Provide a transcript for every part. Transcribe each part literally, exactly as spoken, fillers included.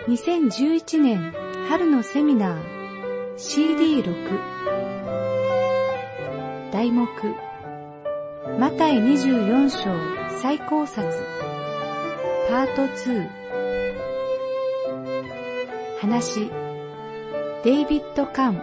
にせんじゅういちねん春のセミナー シーディーろく 題目マタイにじゅうよん章再考察パートツー話デイビッド・カン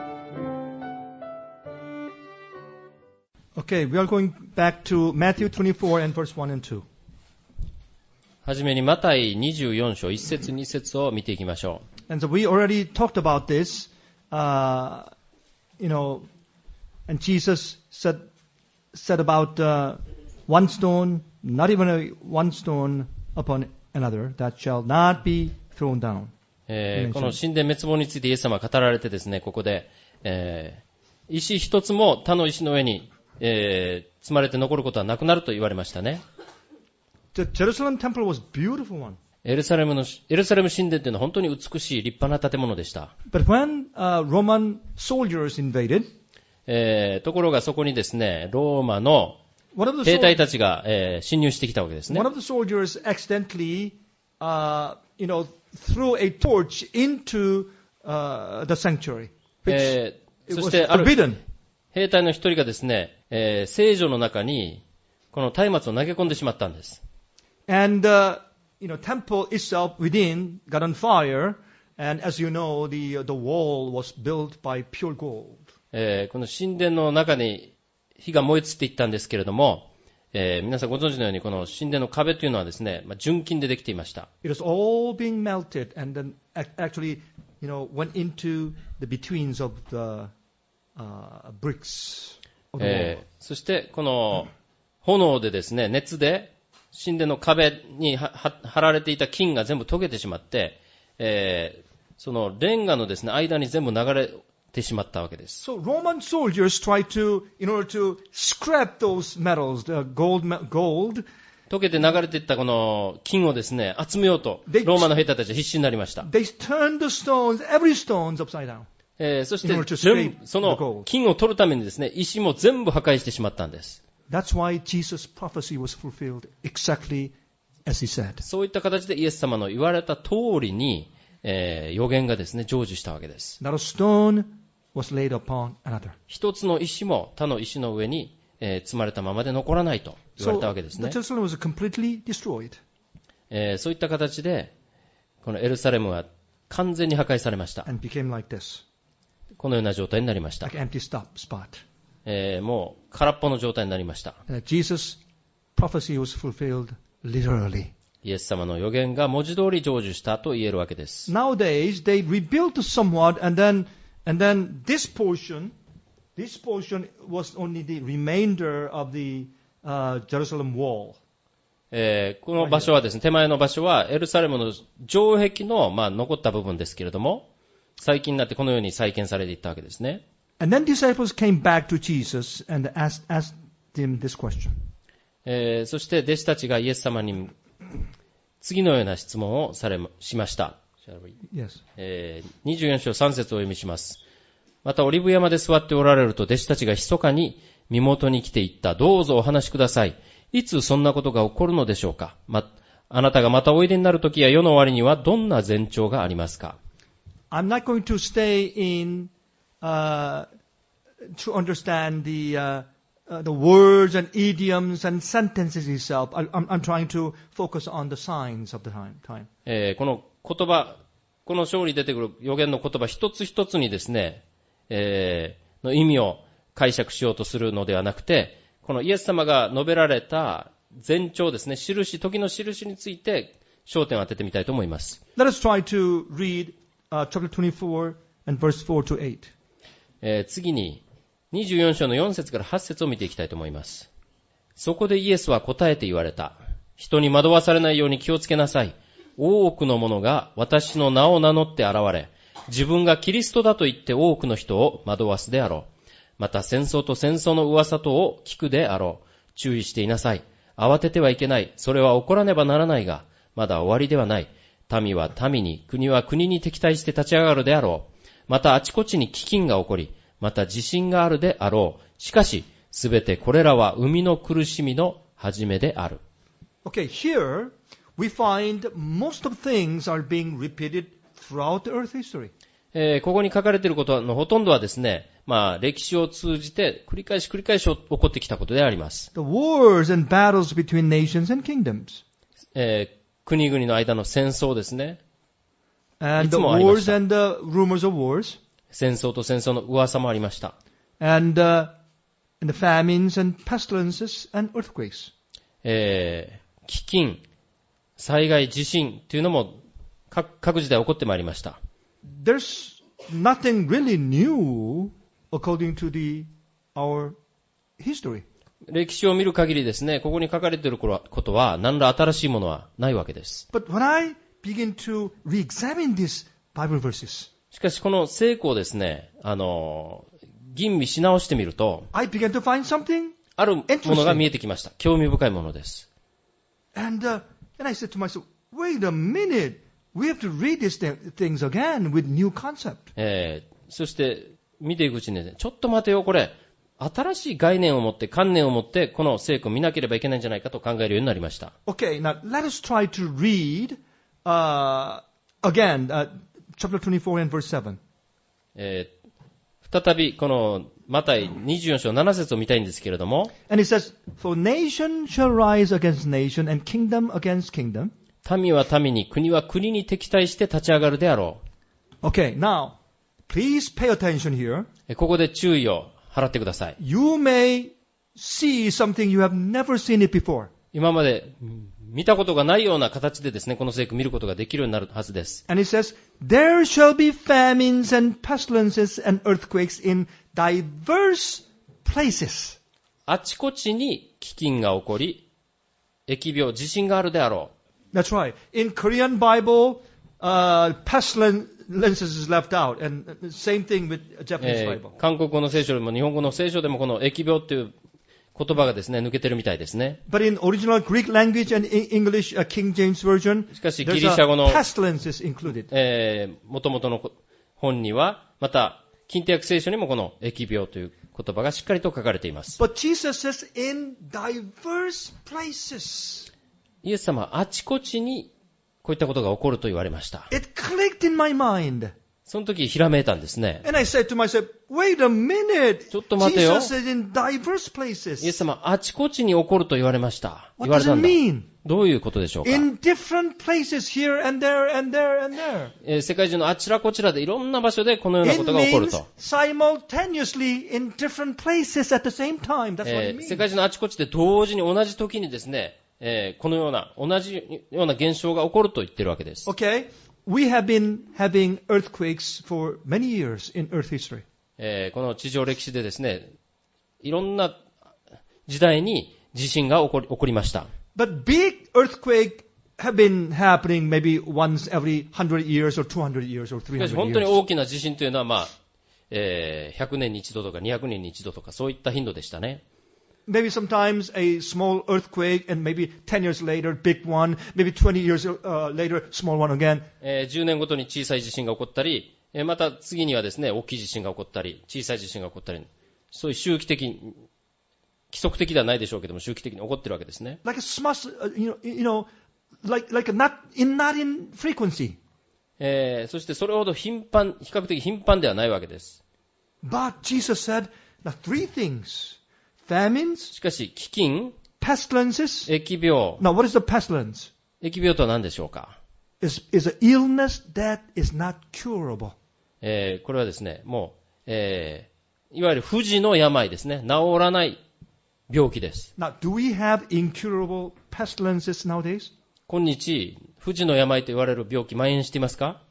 Okay, we are going back to Matthew twenty-four and verse one and two. はじめにマタイにじゅうよん章いち節に節を見ていきましょう。 And so we already talked about this, uh, you know, and Jesus said, said about uh, one stone, not even a one stone upon another, that shall not be thrown down. えー、この神殿滅亡についてイエス様は語られてですね、ここで、えー、石一つも他の石の上に、えー、積まれて残ることはなくなると言われましたね。 The Jerusalem temple was a beautiful one. エルサレムの、エルサレム神殿というのは本当に美しい立派な建物でした。 But when uh, Roman soldiers invaded, えー、ところがそこにですね、ローマの兵隊たちが、えー、侵入してきたわけですね。 One of the soldiers accidentally, uh, you know, threw a torch into uh, the sanctuary, which えー、 it そ was してある forbidden. 兵隊の一人がですね、えー、聖女の中にこの松明を投げ込んでしまったんです。 And uh, you know, temple itself within got on fire, and as you know, the the wall was built by pure gold. えー、この神殿の中に火が燃え移っていったんですけれども、えー、皆さんご存知のようにこの神殿の壁というのはですね、まあ、純金でできていました。 It was all being melted, and then actually, you know, went into the betweens of the uh, bricks of the wall. えー、そしてこの炎でですね、熱で神殿の壁に貼られていた金が全部溶けてしまって、えー、そのレンガのですね、間に全部流れてしまったわけです。 So Roman soldiers tried to, in order to scrap those metals, the gold, gold. 溶けて流れていったこの金をですね、集めようと、ローマの兵隊たちは必死になりました。 They turned the stones, every stones upside down. えー、そして全部その金を取るためにですね、石も全部破壊してしまったんです。 That's why Jesus' prophecy was fulfilled exactly as he said. そういった形でイエス様の言われた通りに、えー、予言がですね、成就したわけです。 Not a stone was laid upon another. 一つの石も他の石の上に、えー、積まれたままで残らないと言われたわけですね。 So, the Jerusalem was completely destroyed. えー、そういった形で、このエルサレムは完全に破壊されました。 And became like this. このような状態になりました。 Like an empty stop spot. えー、もう空っぽの状態になりました。 Jesus' prophecy was fulfilled literally. イエス様の予言が文字通り成就したと言えるわけです。 Nowadays, they rebuilt somewhat, and then, and then this portion, this portion was only the remainder of the uh, Jerusalem wall. えー、この場所はですね、手前の場所はエルサレムの城壁の、まあ、残った部分ですけれども、最近になってこのように再建されていったわけですね。 And then disciples came back to Jesus and asked, asked him this question. えー、そして弟子たちがイエス様に次のような質問をされしました。 Yes. えー、にじゅうよん章さん節をお読みします。またオリブ山で座っておられると弟子たちが密かに身元に来ていった。どうぞお話しください。いつそんなことが起こるのでしょうか。ま、あなたがまたおいでになるときや世の終わりにはどんな前兆がありますか。 I'm not going to stay in Uh, to understand the, uh, uh, the words and idioms and sentences itself. I, I'm, I'm trying to focus on the signs of the time. time. えー、この言葉、この章に出てくる予言の言葉一つ一つにですね、えー、の意味を解釈しようとするのではなくて、このイエス様が述べられた前兆ですね、印、時の印について焦点を当ててみたいと思います。 Let us try to read uh, chapter twenty-four and verse four to eight. えー、次ににじゅうよん章のよん節からはち節を見ていきたいと思います。そこでイエスは答えて言われた。人に惑わされないように気をつけなさい。多くの者が私の名を名乗って現れ、自分がキリストだと言って多くの人を惑わすであろう。また戦争と戦争の噂とを聞くであろう。注意していなさい。慌ててはいけない。それは起こらねばならないが、まだ終わりではない。民は民に、国は国に敵対して立ち上がるであろう。またあちこちに飢饉が起こり、また地震があるであろう。しかし、すべてこれらは生みの苦しみの始めである。 Okay, here we find most of things are being repeated throughout the earth history. えーここに書かれていることのほとんどはですね、まあ、歴史を通じて繰り返し繰り返し起こってきたことであります。 The wars and battles between nations and kingdoms. えー国々の間の戦争ですね。 And い the つもありました wars and the rumors of wars. 戦争と戦争の噂もありました。 And, uh, and the famines and pestilences and earthquakes. えー飢饉、災害、地震というのも各各時代起こってまいりました。 There's nothing really new according to the, our history. 歴史を見る限りですね、ここに書かれていることは何ら新しいものはないわけです。 But when I begin to re-examine these Bible verses, しかしこの聖句をですね、あの、吟味し直してみると、 I began to find something, あるものが見えてきました。興味深いものです。 and, uh, and I said to myself, wait a minute, we have to read these th- things again with new concept. えーそして見ていくうちにね、ちょっと待てよ、これ、新しい概念を持って、観念を持って、この聖句を見なければいけないんじゃないかと考えるようになりました。 Okay, now let us try to read, uh, again, uh, chapter twenty-four and verse seven. えー再びこのマタイにじゅうよん章なな節を見たいんですけれども、 And it says, for nation shall rise against nation and kingdom against kingdom. 民は民に、国は国に敵対して立ち上がるであろ Okay, now, please pay attention here. う。えここで注意を払ってください。 You may see something you have never seen it before. 今までうん見たことがないような形でですね、この聖句を見ることができるようになるはずです。 And it says, there shall be famines and pestilences and earthquakes in diverse places. あちこちに飢饉が起こり、疫病、地震があるであろ That's right. In Korean Bible, uh, pestilences is left out. And same thing with う。 Japanese え Bible. ー韓国語の聖書でも日本語の聖書でもこの疫病という言葉がですね、抜けてるみたいですね。 But in original Greek language and in English, uh, King James Version, しかし、 there's ギリシャ語の a pestilences included. えー、元々の本には、また、近手訳聖書にもこの疫病という言葉がしっかりと書かれています。 But Jesus says, in diverse places. イエス様はあちこちにこういったことが起こると言われました。 It clicked in my mind. その時ひらめいたんですね。 And I said to myself, wait a minute. ちょっと待てよ。 Jesus said in diverse places. イエス様はあちこちに起こると言われました。言 What われ does た it んだ。 mean? どういうことでしょうか。 In different places here and there and there and there. えー世界中のあちらこちらでいろんな場所でこのようなこ It とが起こる means と。 simultaneously in different places at the same time. That's what え it ー世 means. 界中のあちこちで同時に同じ時にですね、えーこのような同じような現象が起こると言ってるわけです。 Okay? We have been having earthquakes for many years in earth history. えーこの地上歴史でですね、いろんな時代に地震が起こり、起こりました。 But big earthquake have been happening maybe once every one hundred years or two hundred years or しかし 300 本当に years. 大きな地震というのは、まあ、えーひゃくねんに一度とかにひゃくねんに一度とかそういった頻度でしたね。 Maybe sometimes a small earthquake and maybe ten years later, big one. Maybe twenty years uh, later, small one again. えーじゅうねんごとに小さい地震が起こったり、えーまた次にはですね、大きい地震が起こったり、小さい地震が起こったり、そういう周期的に、規則的ではないでしょうけども、周期的に起こってるわけですね。 Like a small, uh, you know, you know, like, like a not in, not in frequency. えーそしてそれほど頻繁、比較的頻繁ではないわけです。 But Jesus said, now three things. Famines, しかし、飢饉、 pestilences. 疫病、 Now what is the pestilence? 疫病とは何でしょうか。 Is, is an illness that is not curable. えーこれはですね、もう、えーいわゆる不治の病ですね。治らない病気です。 Now, do we have incurable pestilences nowadays? 今日、不治の病と言われる病気蔓延していますか？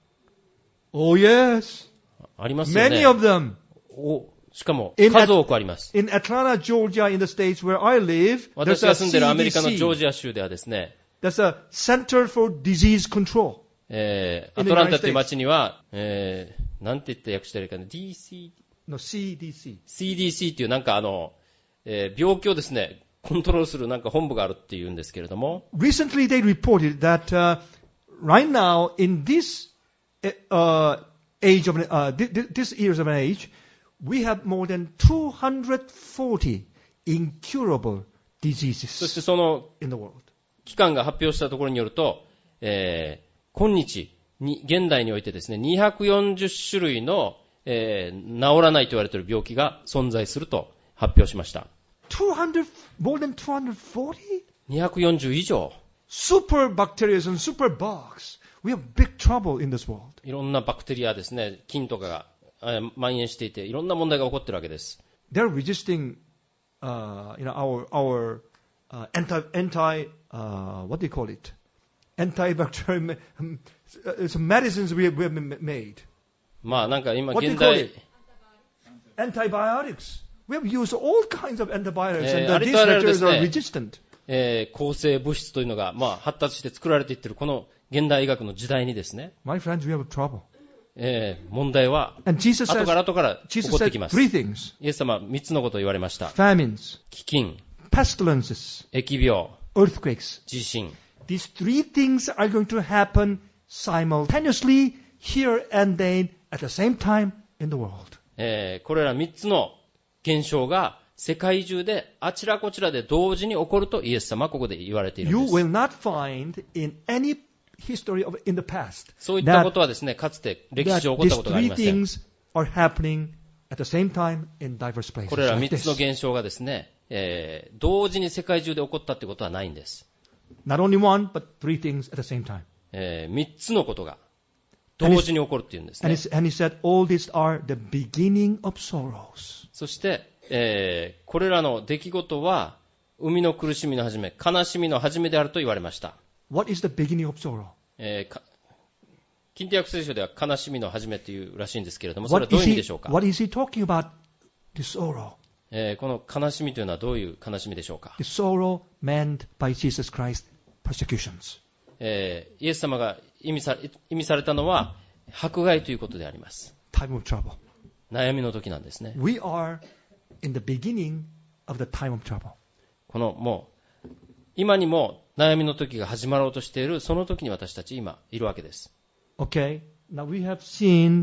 Oh yes. ありますよ Many ね。 of them. おしかも、 In 数多くあります。 In Atlanta, Georgia, in the states where I live, there's 私 a が住んでいるアメリカのジョー C D C. ジア州ではですね、 There's a Center for Disease Control. えー、ア In the トランタ United という街には、えー、なんて言って訳したらいいかな、ディーシー、 No, C D C. シーディーシー っていうなんかあの、えー、病気をですね、コントロールするなんか本部があるっていうんですけれども、 Recently, they reported that uh, right now, in this uh, age of uh, this, this years of an age, we have more than two hundred forty incurable そ diseases してその in the world. 機関が発表したところによると、えー、今日に現代においてですね、にひゃくよんじゅっしゅるいの、えー、治らないと言われている病気が存在すると発表しました。 two hundred, more than two hundred forty? にひゃくよんじゅう以上。 Super bacteria and super bugs. We have big trouble in this world. いろんなバクテリアですね、菌とかが、えー、蔓延していて、いろんな問題が起こっているわけです。 They're resisting, uh, you know, our, our, uh, anti, anti, uh, what do you call it? Antibacterial some medicines we have, we have made. まあなんか今 What do you 現 call 代 it? Antibiotics. We have used all kinds of antibiotics, えー and あ uh, り these とあらゆるです bacteria are ね resistant. えー抗生物質というのが、まあ、発達して作られていっているこの現代医学の時代にですね、 My friends, we have trouble. えー問題は And Jesus 後 says, から後から起 Jesus こって said きます。 three things: イエス様は三つのことを言われました。 famines, 飢饉、 pestilences, 疫病、 earthquakes. 地震。 These three things are going to happen simultaneously here and then at the same time in the world. えーこれら三つの現象が世界中であちらこちらで同時に起こるとイエス様はここで言われている You んです。 will not find in any history of in the past そういったこ that, とはですね、かつて歴史 that 上起こった these ことがあり three ません。 things are happening at the same time in diverse places. これら like 三つの this. 現象がですね、えー同時に世界中で起こったということはないんです。 Not only one, but three things at the same time. えー三つのことが同時に起こるっていうんです And ね。 he, and he said, all these are the beginning of sorrows. そして、えーこれらの出来事は生みの苦しみの始め、悲しみの始めであると言われました。 What is the beginning of sorrow? えーか近畿訳聖書では悲しみの始めというらしいんですけれども、それ What はどう is いう意味 he, でしょうか。 what is he talking about? The sorrow. えーこの悲しみというのはどういう悲しみでしょうか。 The sorrow meant by Jesus Christ persecutions. えーイエス様が意味さ意味されたのは迫害ということであります。 Time of trouble. 悩みの時なんですね。 We are in the beginning of the time of trouble. このもう今にも悩みの時が始まろうとしているその時に私たち今いるわけです。 Okay. Now we have seen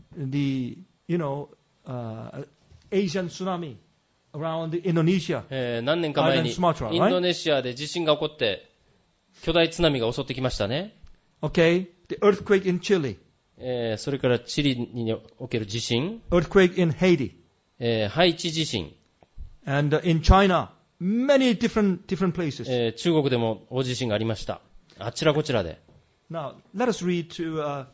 the, you know, uh, Asian tsunami around Indonesia. えー何年か前にイ Island Sumatra, right? ンドネシアで地震が起こって巨大津波が襲ってきましたね。 Okay. The earthquake in Chile. えーそれからチリにおける地震、 Earthquake in Haiti. えーハイチ地震、 And uh, in China. Many different, different places. えー中国でも大地震がありました。あちらこちらで。 Now, let us read to uh,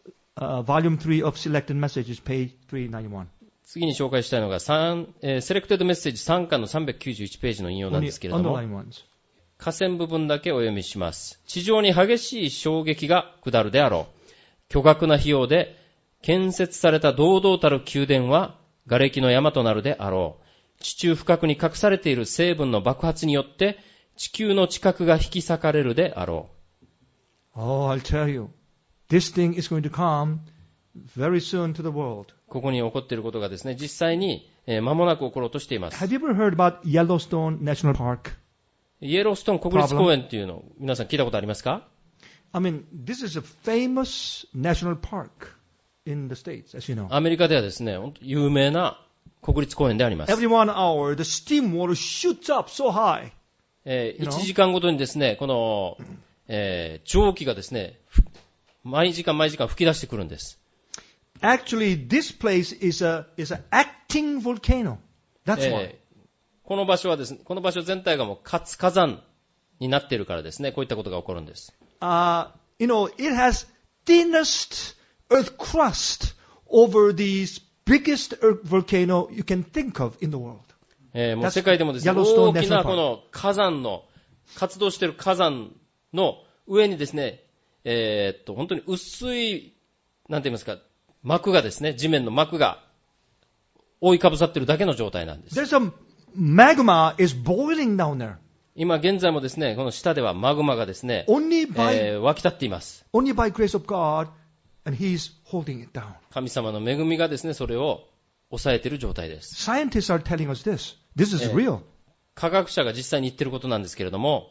uh, volume three of Selected Messages, page three ninety-one. 次に紹介したいのが3、えー、セレクテッドメッセージさんかんのさんびゃくきゅうじゅういちページの引用なん Only ですけれども、 underline ones. 下線部分だけお読みします。地上に激しい衝撃が下るであろう。巨額な費用で建設された堂々たる宮殿は瓦礫の山となるであろう。地中深くに隠されている成分の爆発によって地球の地殻が引き裂かれるであろう。 Oh, I'll tell you. This thing is going to come very soon to the world. ここに起こっていることがですね、実際に、えー、間もなく起ころうとしています。 Have you ever heard about Yellowstone National Park? イエローストーン国立公園っていうの皆さん聞いたことありますか？ I mean, this is a famous national park in the States, as you know. アメリカではですね、本当有名な国立公園であります。 Every one hour, the steam water shoots up so high. えー、 You know? いちじかんごとにですね、この、えー、蒸気がですね、ふ毎時間毎時間吹き出してくるんです。 Actually, this place is a is an acting volcano. That's why. えーこの場所はですね、この場所全体がもう活火山になっているからですね、こういったことが起こるんです。 Uh, you know, it has thinnest earth crust over the biggest earth volcano you can think of in the world. えーもう世界でもですね、 Yellowstone 大き National な Park. この火山の、活動している火山の上にですね、えーっと、本当に薄い、なんて言いますか、膜がですね、地面の膜が覆いかぶさっているだけの状態なんです。 There's a magma is boiling down there. 今現在もですね、この下ではマグマがですね、 Only by えー湧き立っています。 only by grace of God, and He's holding it down. 神様の恵みがですね、それを抑えている状態です。 Scientists are telling us this. This is Eh. real. 科学者が実際に言っていることなんですけれども、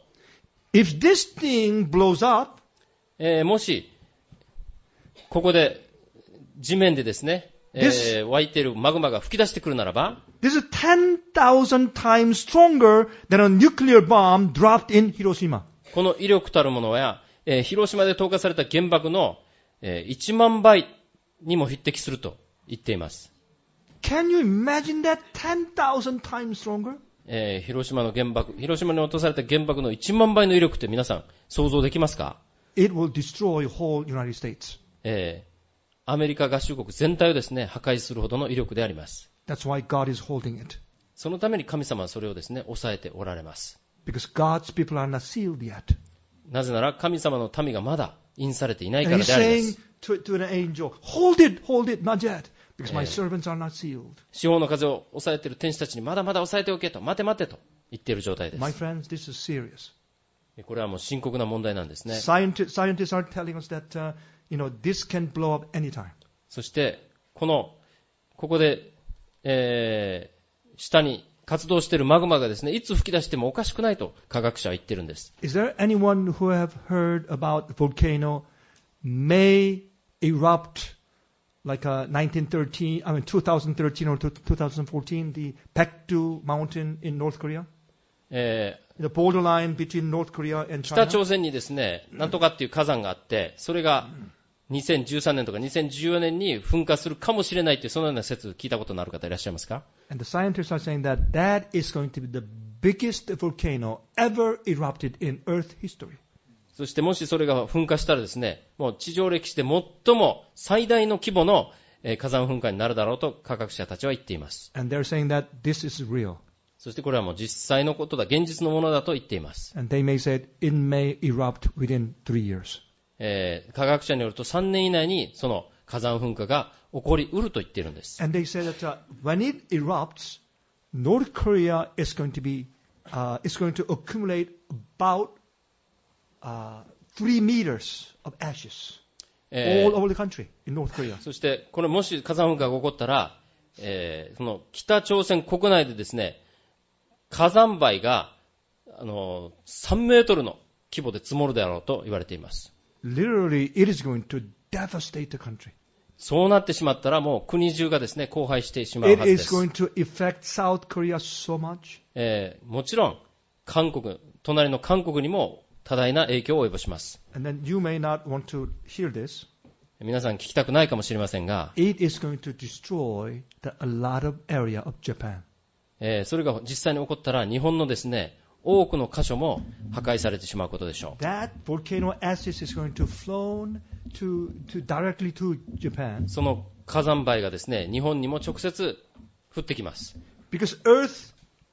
If this thing blows up, えーもし、ここで地面でですね、えー湧いているマグマが吹き出してくるならば、 this is ten thousand times stronger than a nuclear bomb dropped in Hiroshima. この威力たるものは、えー広島で投下された原爆の、 えー、いちまんばいにも匹敵すると言っています。 Can you imagine that ten thousand times stronger? えー、広島の原爆、広島に落とされた原爆のいちまんばいの威力って皆さん想像できますか？ It will destroy whole United States. えー、アメリカ合衆国全体をですね、破壊するほどの威力であります。 That's why God is holding it. そのために神様はそれをですね、抑えておられます。 Because God's people are not sealed yet. なぜなら神様の民がまだ印されていないか And ら he's でありま saying す。 to, to an angel, hold it, hold it, not yet. Because my servants are not sealed. 四方の風を抑えている天使たちにまだまだ抑えておけと、待て待てと言っている状態で My す。 friends, this is serious. これはもう深刻な問題なんですね。 Scientists, scientists are telling us that, uh, you know, this can blow up anytime. そして、この、ここで、えー、下に活動しているマグマがですね、いつ吹き出してもおかしくないと科学者は言ってるんです。 Is there anyone who have heard about the volcano may erupt like uh, nineteen thirteen, I mean twenty thirteen or twenty fourteen, the Paektu mountain in North Korea? えー The borderline between North Korea and 北 China? 朝鮮にですね、なんとかっていう火山があって、それがにせんじゅうさんねんとかにせんじゅうよねんに噴火するかもしれないという、そのような説聞いたことのある方いらっしゃいますか？ And the scientists are saying that that is going to be the biggest volcano ever erupted in Earth history. そしてもしそれが噴火したらですね、もう地上歴史で最も最大の規模のえー火山噴火になるだろうと科学者たちは言っています。 And they're saying that this is real. そしてこれはもう実際のことだ、現実のものだと言っています。 And they may say it may erupt within three years. えー科学者によるとさんねん以内にその火山噴火が起こりうると言っているんです。 And they say that uh, when it erupts, North Korea is going to be, uh, is going to accumulate about uh, three meters of ashes えー all over the country in North Korea. そしてこれもし火山噴火が起こったら、えーその北朝鮮国内でですね、火山灰があのさんメートルの規模で積もるであろうと言われています。 Literally, it is going to devastate the country. そうなってしまったらもう国中がですね、荒廃してしまうは It ずで is す。 going to affect South Korea so much. えーもちろん韓国、隣の韓国にも多大な影響を及ぼします。 And then you may not want to hear this. 皆さん聞きたくないかもしれませんが、 It is going to destroy the, a lot of area of Japan. えーそれが実際に起こったら日本のですね、多くの箇所も破壊されてしまうことでしょう。 That volcano ashes is going to flow to, to directly to Japan その火山灰がですね、日本にも直接降ってきます。 because Earth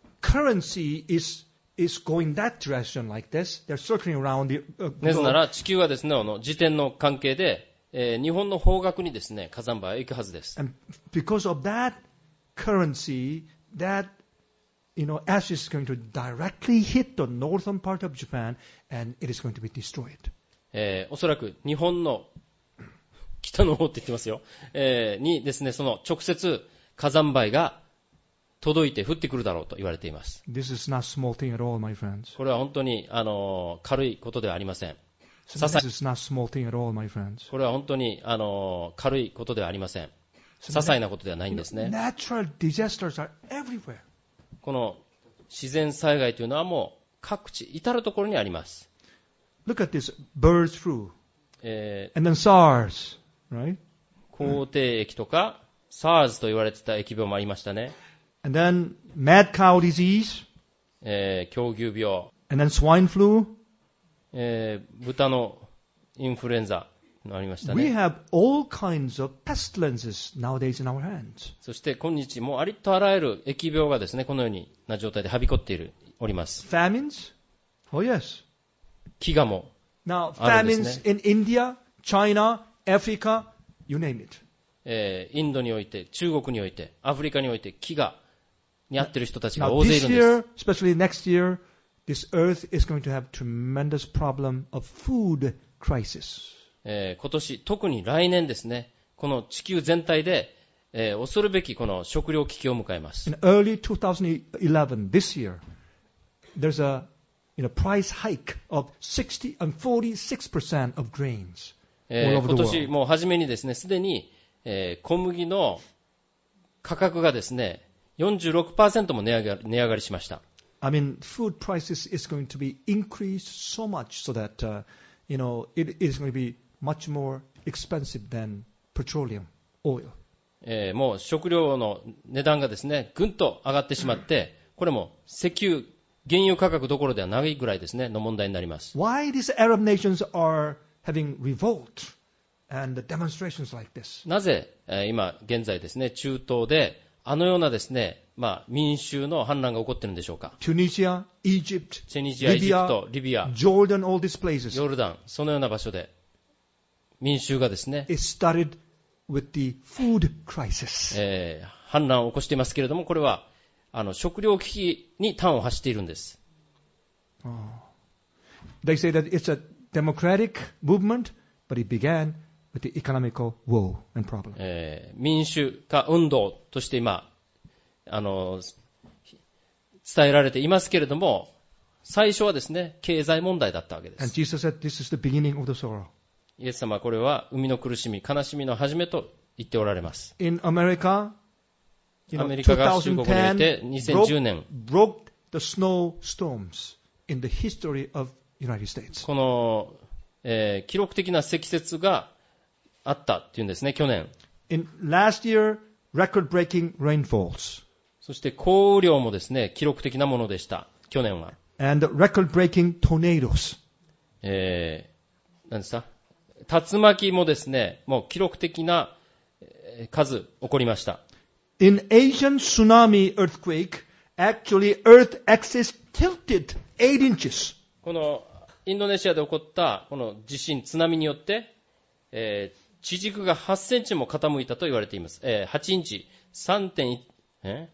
currency is is going that direction like this. They're circling around the uh, なぜな globe. ら地球はですね、あの自転の関係で、えー日本の方角にですね、火山灰は行くはずです。 And because of that currency, that you know, ash is going to directly hit the northern part of Japan, and it is going to be destroyed. えーおそらく日本の北の方って言ってますよ、えーにですね、その直接火山灰が届いて降ってくるだろうと言われています。 This is not small thing at all, my friends. これは本当に、あのー軽いことではありません。 So this is not small thing at all, my friends. これは本当に、あのー軽いことではありません。些細なことではないんですね。 Natural disasters are everywhere. この自然災害というのはもう各地、至るところにあります。 Look at this bird flu, え and then SARS, right? ー、口蹄疫とか SARS と言われてた疫病もありましたね。 And then mad cow disease, えー、狂牛病、 and then swine flu. えー、豚のインフルエンザのありました We ね。 have all kinds of pestilences nowadays in our hands. そして今日もうありとあらゆる疫病がですね、このようにな状態ではびこっている、おります。 Famines? Oh yes. 飢餓も、 Now あるんです famines ね。 in India, China, Africa, you name it. えー、インドにおいて、中国において、アフリカにおいて飢餓にあっている人たちが Now 大勢い this るんです。 year, especially next year, this earth is going to have tremendous problem of food crisis. えー今年、特に来年ですね、この地球全体で、えー恐るべきこの食糧危機を迎えます。 In early twenty eleven, this year, there's a you know, price hike of sixty and forty-six percent of grains え all ー over 今 the 年 world. もう初めにですね、すでに、えー小麦の価格がですね、よんじゅうろくパーセントも値上がり、値上がりしました。 I mean, food prices is going to be increased so much so that, uh, you know, it is going to be much more expensive than petroleum oil. えーもう食料の値段がですね、ぐんと上がってしまって、これも石油、原油価格どころではないぐらいですね、の問題になります。 Why these Arab nations are having revolt and demonstrations like this? なぜ、えー今現在ですね、中東であのようなですね、まあ民衆の反乱が起こっているんでしょうか。 Tunisia, Egypt, チュニジア、エジプ Libya, ト、リビア、 Jordan, all these places. ヨルダン、そのような場所で民衆がですね、 It started with the food crisis. えー反乱を起こしていますけれども、これはあの食糧危機に端を発しているんです。 They say that it's a democratic movement, but it began with the economical woe and problem. えー民主化運動として今あの伝えられていますけれども、最初はですね、経済問題だったわけで And す。 Jesus said this is the beginning of the sorrow. イエス様はこれは生みの苦しみ、悲しみの始めと言っておられます。 In America, you ア know, メリカ合衆国においてにせんじゅうねん、 broke, broke the snowstorms in the history of United States. この、えー記録的な積雪があったっていうんですね、去年。 In last year, record-breaking rainfalls そして降雨量もですね、記録的なものでした、去年は。 and record-breaking tornadoes. えー、何ですか、竜巻もですね、もう記録的なえー数起こりました。 In Asian tsunami earthquake, actually earth axis tilted eight inches. このインドネシアで起こったこの地震、津波によって、えー地軸がはちセンチも傾いたと言われています。えーはちインチ、さんてんいち、え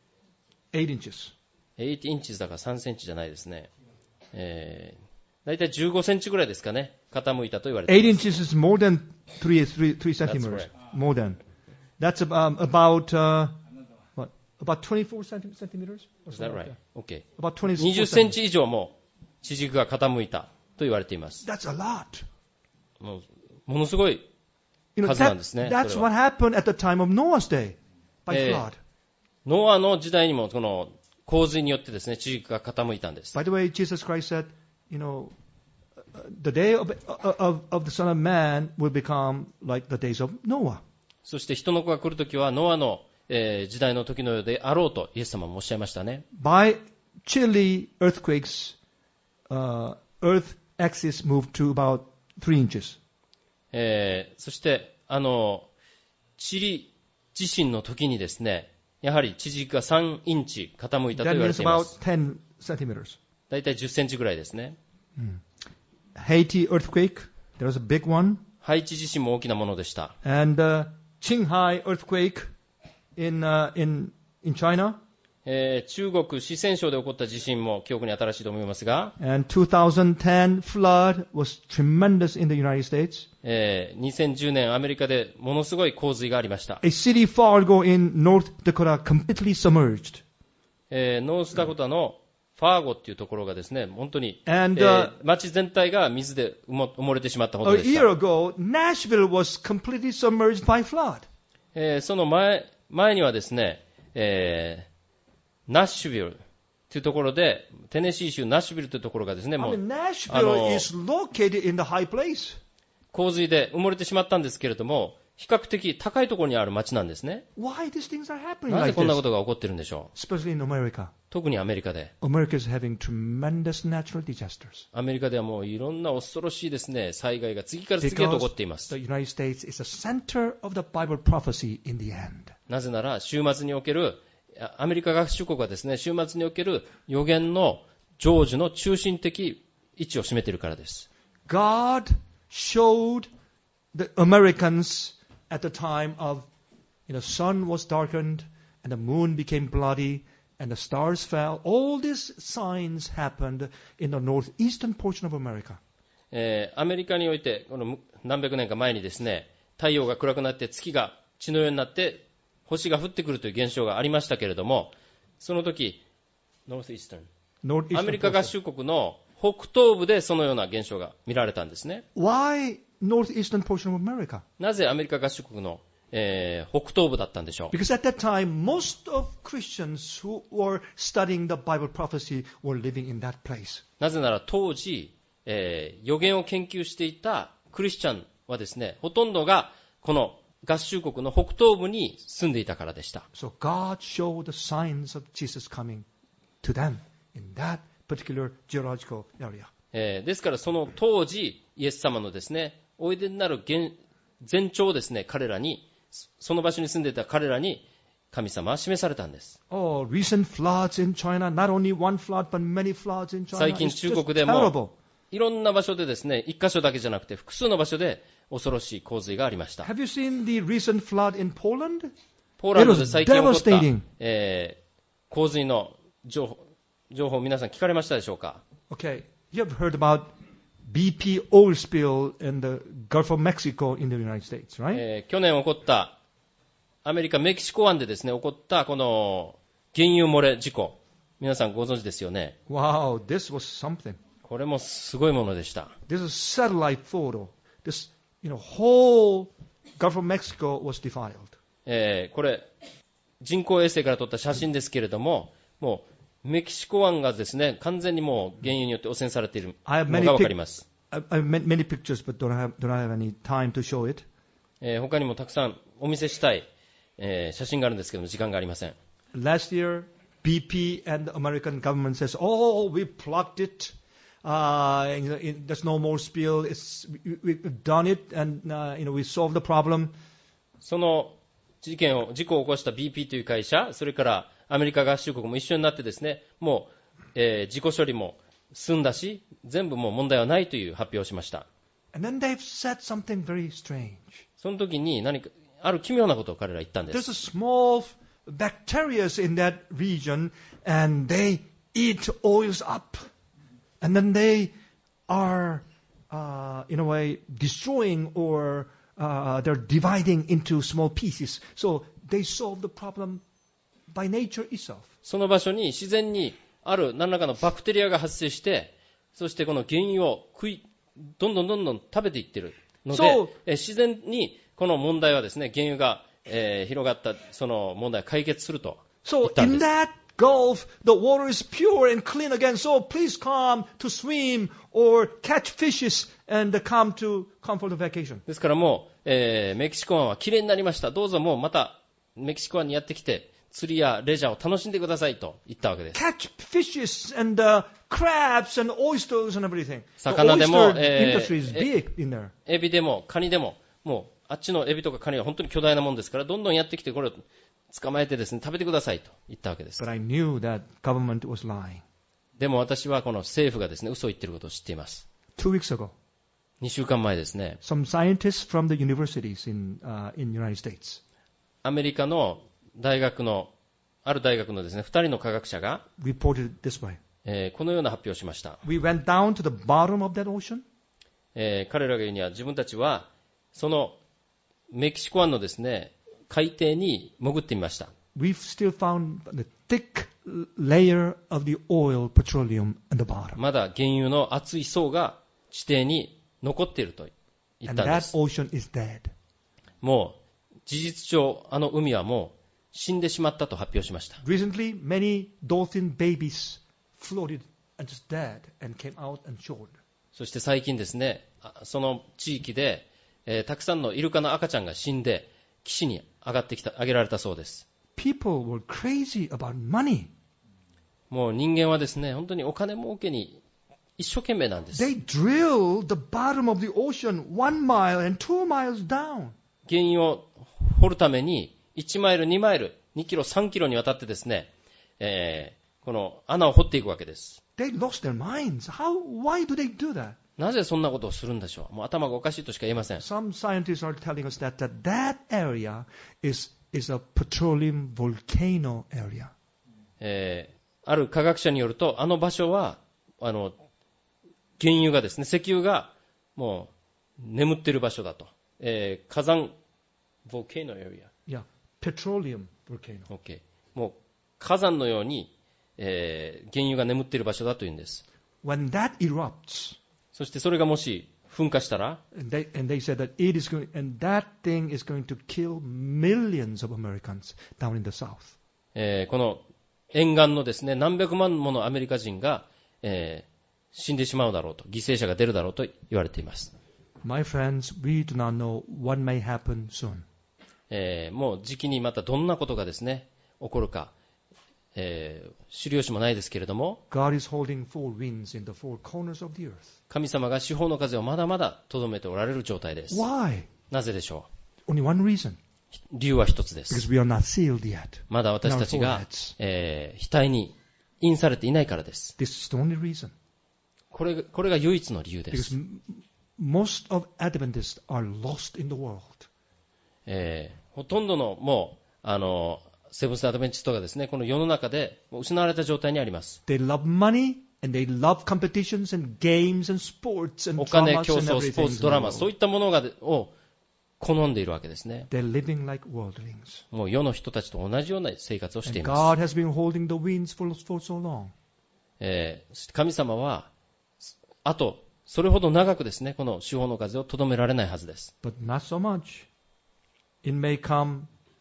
eight inches. はちインチだからさんセンチじゃないですね。えー、だいたいじゅうごセンチぐらいですかね、傾いたと言われてい eight ます。 inches is more than three, three, three centimeters. correct. More than. That's um, about, uh, what, about twenty-four centi- centimeters? Or Is that something like right? that. Okay. About twenty-four にじゅっセン centimeters. チ以上も地軸が傾いたと言われています。 That's a lot. もうものすごい You know, 数なん that, ですね。 that's それは what happened at the time of Noah's day by えー flood. ノアの時代にもこの洪水によってですね、地軸が傾いたんです。 By the way, Jesus Christ said, you know, uh, the day of, of, of the Son of Man will become like the days of Noah. そして人の子が来るときはノアの、えー時代の時のようであろうとイエス様もおっしゃいましたね。 By Chile earthquakes, uh, earth axis moved to about three inches. えーそしてあのチリ地震の時にですね、やはり地軸がさんインチ傾いたと That 言われ means ていま about す。 ten centimeters. だいたいじゅっセンチぐらいですね。 Haiti earthquake, there was a big one. ハイチ地震も大きなものでした。 And uh, Qinghai earthquake in, uh, in, in China. えー中国四川省で起こった地震も記憶に新しいと思いますが、 And twenty ten flood was tremendous in the United States. えーにせんじゅうねんアメリカでものすごい洪水がありました。 A city Fargo in North Dakota completely submerged. えーノースダコタのファーゴっていうところがですね、本当に、 And え uh, ー街全体が水で埋も埋もれてしまったほど a でし year た。 ago, Nashville was completely submerged by flood. えーその前、前にはですね、えーナッシュビルというところで、テネシー州ナッシュビルというところがですね、 I も mean, う Nashville is located in the high place. 洪水で埋もれてしまったんですけれども、比較的高いところにある町なんですね。 Why these things are happening なぜ like こんなこ this? とが起こってるんでしょう。 Especially in America. 特にアメリカで。 America is having tremendous natural disasters. アメリカではもういろんな恐ろしいですね、災害が次から次へと起こっています。 The United States is the center of the Bible prophecy in the end. なぜなら、週末における、アメリカ合衆国はですね、週末における予言の成就の中心的位置を占めているからです。 God showed the Americans at the time of, you know, sun was darkened and the moon became bloody and the stars fell. All these signs happened in the northeastern portion of America. えーアメリカにおいて、この何百年か前にですね、太陽が暗くなって月が血のようになって星が降ってくるという現象がありましたけれども、その時、ノースイースタン、 Northeastern アメリカ合 portion. 衆国の北東部でそのような現象が見られたんですね。 Why northeastern portion of America? なぜアメリカ合衆国の、えー北東部だったんでしょう。 Because at that time, most of Christians who were studying the Bible prophecy were living in that place. なぜなら当時、えー予言を研究していたクリスチャンはですね、ほとんどがこの合衆国の北東部に住んでいたからでした。 So God showed the signs of Jesus coming to them in that particular geological area. えー、ですからその当時、イエス様のですね、おいでになる前兆をですね、彼らに、その場所に住んでいた彼らに神様は示されたんです。 Oh, recent floods in China, not only one flood, but many floods in China. 最近中国でもいろんな場所でですね、一箇所だけじゃなくて複数の場所で恐ろしい洪水がありました。 Have you seen the recent flood in Poland? ポーランドで最近起こった、えー、洪水の情報、情報皆さん聞かれましたでしょうか？ Okay, you have heard about B P oil spill in the Gulf of Mexico in the United States, right? えー、去年起こったアメリカメキシコ湾でですね起こったこの原油漏れ事故、皆さんご存知ですよね。 Wow, this was something. これもすごいものでした。 This is satellite photo. This, you know, whole Gulf of Mexico was defiled. えー、これ人工衛星から撮った写真ですけれども、もうメキシコ湾がですね完全にもう原油によって汚染されているのがわかります。 I have many pictures, but don't have don't have any time to show it. えー、他にもたくさんお見せしたい、えー、写真があるんですけども時間がありません。 Last year, B P and the American government says, "Oh, we plugged it. Uh, you know, it, there's no more spill. It's we, we've done it, and uh, you know we solved the problem." その事件を事故を起こした ビーピー という会社、それからアメリカ合衆国も一緒になってですね、もう、えー、事故処理も済んだし、全部もう問題はないという発表をしました。 And then they've said something very strange. その時に何かある奇妙なことを彼ら言ったんです。 There's a small bacteria in that region, and they eat oils up, and then they are, uh, in a way, destroying or uh, they're dividing into small pieces. So they solve the problem by nature itself. その場所に自然にある何らかのバクテリアが発生して、そしてこの原油を食い、どんどんどんどん食べていってるので、so, え自然にこの問題はですね、原油が、えー、広がったその問題を解決すると言ったんです。So in that Gulf, the water is pure and clean again. So please come to swim or catch fishes and come to come for the vacation. ですからもう、えー、メキシコ湾はきれいになりました。どうぞもうまたメキシコ湾にやってきて釣りやレジャーを楽しんでくださいと言ったわけです。Catch fishes and、uh, crabs and oysters and everything. 魚でも、えー、エビでもカニでももうあっちのエビとかカニは本当に巨大なもんですからどんどんやってきてこれを捕まえてですね食べてくださいと言ったわけです。But I knew that government was lying. でも私はこの政府がですね嘘を言っていることを知っています。Two weeks ago. にしゅうかんまえですね。Some scientists from the universities in、uh, in United States. アメリカの大学のある大学のですね二人の科学者が reported this way. えー、このような発表をしました。We went down to the bottom of that ocean. えー、彼らが言うには自分たちはそのメキシコ湾のですね海底に潜ってみました。We've still found the thick layer of the oil, petroleum at the bottom. まだ原油の厚い層が地底に残っていると言ったんです。And that ocean is dead. もう事実上あの海はもう死んでしまったと発表しました。Recently, many dolphin babies floated and just dead and came out and showed. そして最近ですね、その地域で、えー、たくさんのイルカの赤ちゃんが死んで岸に上がってきた、上げられたそうです。People were crazy about money. もう人間はですね、本当にお金儲けに一生懸命なんです。They drilled the bottom of the ocean one mile and two miles down. 原油を掘るためにいちマイル、にマイル、にキロ、さんキロにわたってですね、えー、この穴を掘っていくわけです。They lost their minds. How, why do they do that? なぜそんなことをするんでしょう。もう頭がおかしいとしか言えません。Some scientists are telling us that that, that area is, is a petroleum volcano area. えー、ある科学者によると、あの場所は、あの、原油がですね、石油がもう眠っている場所だと。えー、火山、volcano area。Yeah, petroleum volcano。Okay。もう火山のように、えー、原油が眠っている場所だというんです。When that erupts, そしてそれがもし噴火したら、and they, and they said that it is going, and that thing is going to kill millions of Americans down in the south. えー、この沿岸のですね、何百万ものアメリカ人が、えー、死んでしまうだろうと、犠牲者が出るだろうと言われています。 My friends, we do not know what may happen soon. えー、もう時期にまたどんなことがですね、起こるか、えー、知る由もないですけれども、 God is holding four winds in the four corners of the earth. 神様が四方の風をまだまだ留めておられる状態です。 Why? なぜでしょ Only one reason. う。理由は一つで Because す。 we are not sealed yet. まだ私たちが In our foreheads.、 えー、額に印されていないからです。 This is the only reason. これ、これが唯一の理由で Because す。 m- most of Adventists are lost in the world. えー、ほとんどのもう、あの、セブンスアドベンチストがですね、この世の中でもう失われた状態にあります。 They love money and they love competitions and games and sports and お金、 dramas 競 and 争、スポ everything. ーツ、ドラマ、そういったものがを好んでいるわけですね。 They're living like worldlings. もう世の人たちと同じような生活をしてい And ます。 God has been holding the winds for, for so long. えー、神様は、あと、それほど長くですね、この四方の風をとどめられないはずです。 But not so much. It may come,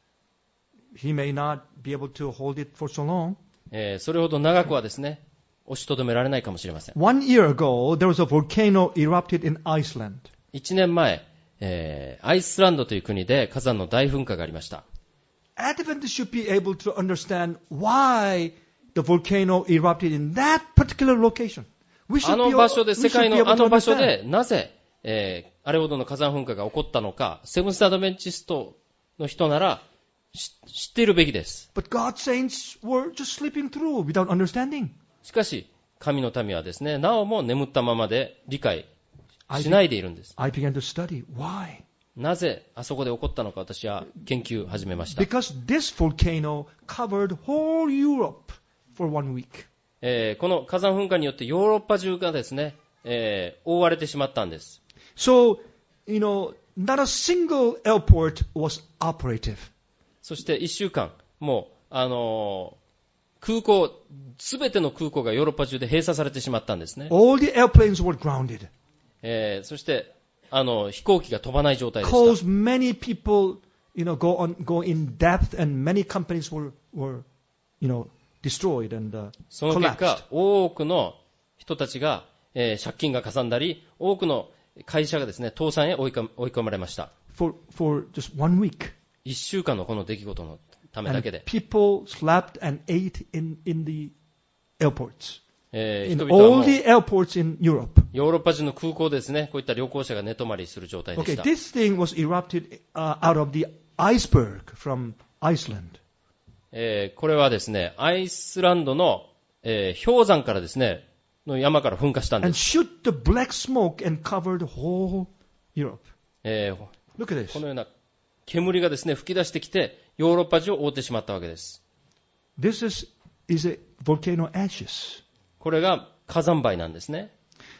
he may not be able to hold it for so long. えー、それほど長くはですね、押しとどめられないかもしれません。 One year ago, there was a volcano erupted in Iceland. 一年前、えー、アイスランドという国で火山の大噴火がありました。 Adventists should be able to understand why the volcano erupted in that particular location. We あ should の be, 場所で、 we 世 should 界 be の able あ to の場所 understand. で、なぜ、えー、あれほどの火山噴火が起こったのか、セブンスアドベンチストの人なら知知っているべきです。 But God's saints were just slipping through without understanding. しかし、神の民はですね、なおも眠ったままで理解しないでいるんです。 I began to study. Why? なぜあそこで起こったのか、私は研究始めました。 Because this volcano covered whole Europe for one week. えー、この火山噴火によってヨーロッパ中がですね、えー、覆われてしまったんです。 So, you know, not a single airport was operative. そして一週間、もう、あのー、空港、すべての空港がヨーロッパ中で閉鎖されてしまったんですね。 All the airplanes were grounded. えー、そして、あの、飛行機が飛ばない状態でし Caused many people, you know, go on, go in depth, and many companies were, were, you know, destroyed and uh, その結果 collapsed.、 多くの人たちが、えー、借金がかさんだり、多くの会社がですね、倒産へ追いか追い込まれました。 For for just one week. 一週間のこの出来事のためだ And けで、 people slept and ate in, in the airports. えー、 In 人々はも all う the airports in Europe. ヨーロッパ中の空港ですね、こういった旅行者が寝泊まりする状態で Okay, した。 this thing was erupted uh, out of the iceberg from Iceland. えー、これはですね、アイスランドの、えー、氷山からですね、の山から噴火したんで And す。 shoot the black smoke and covered the whole Europe. えー、 Look at こ this. のような煙がですね、吹き出してきて、ヨーロッパ中を覆ってしまったわけです。 This is, is a volcano ashes. これが火山灰なんですね。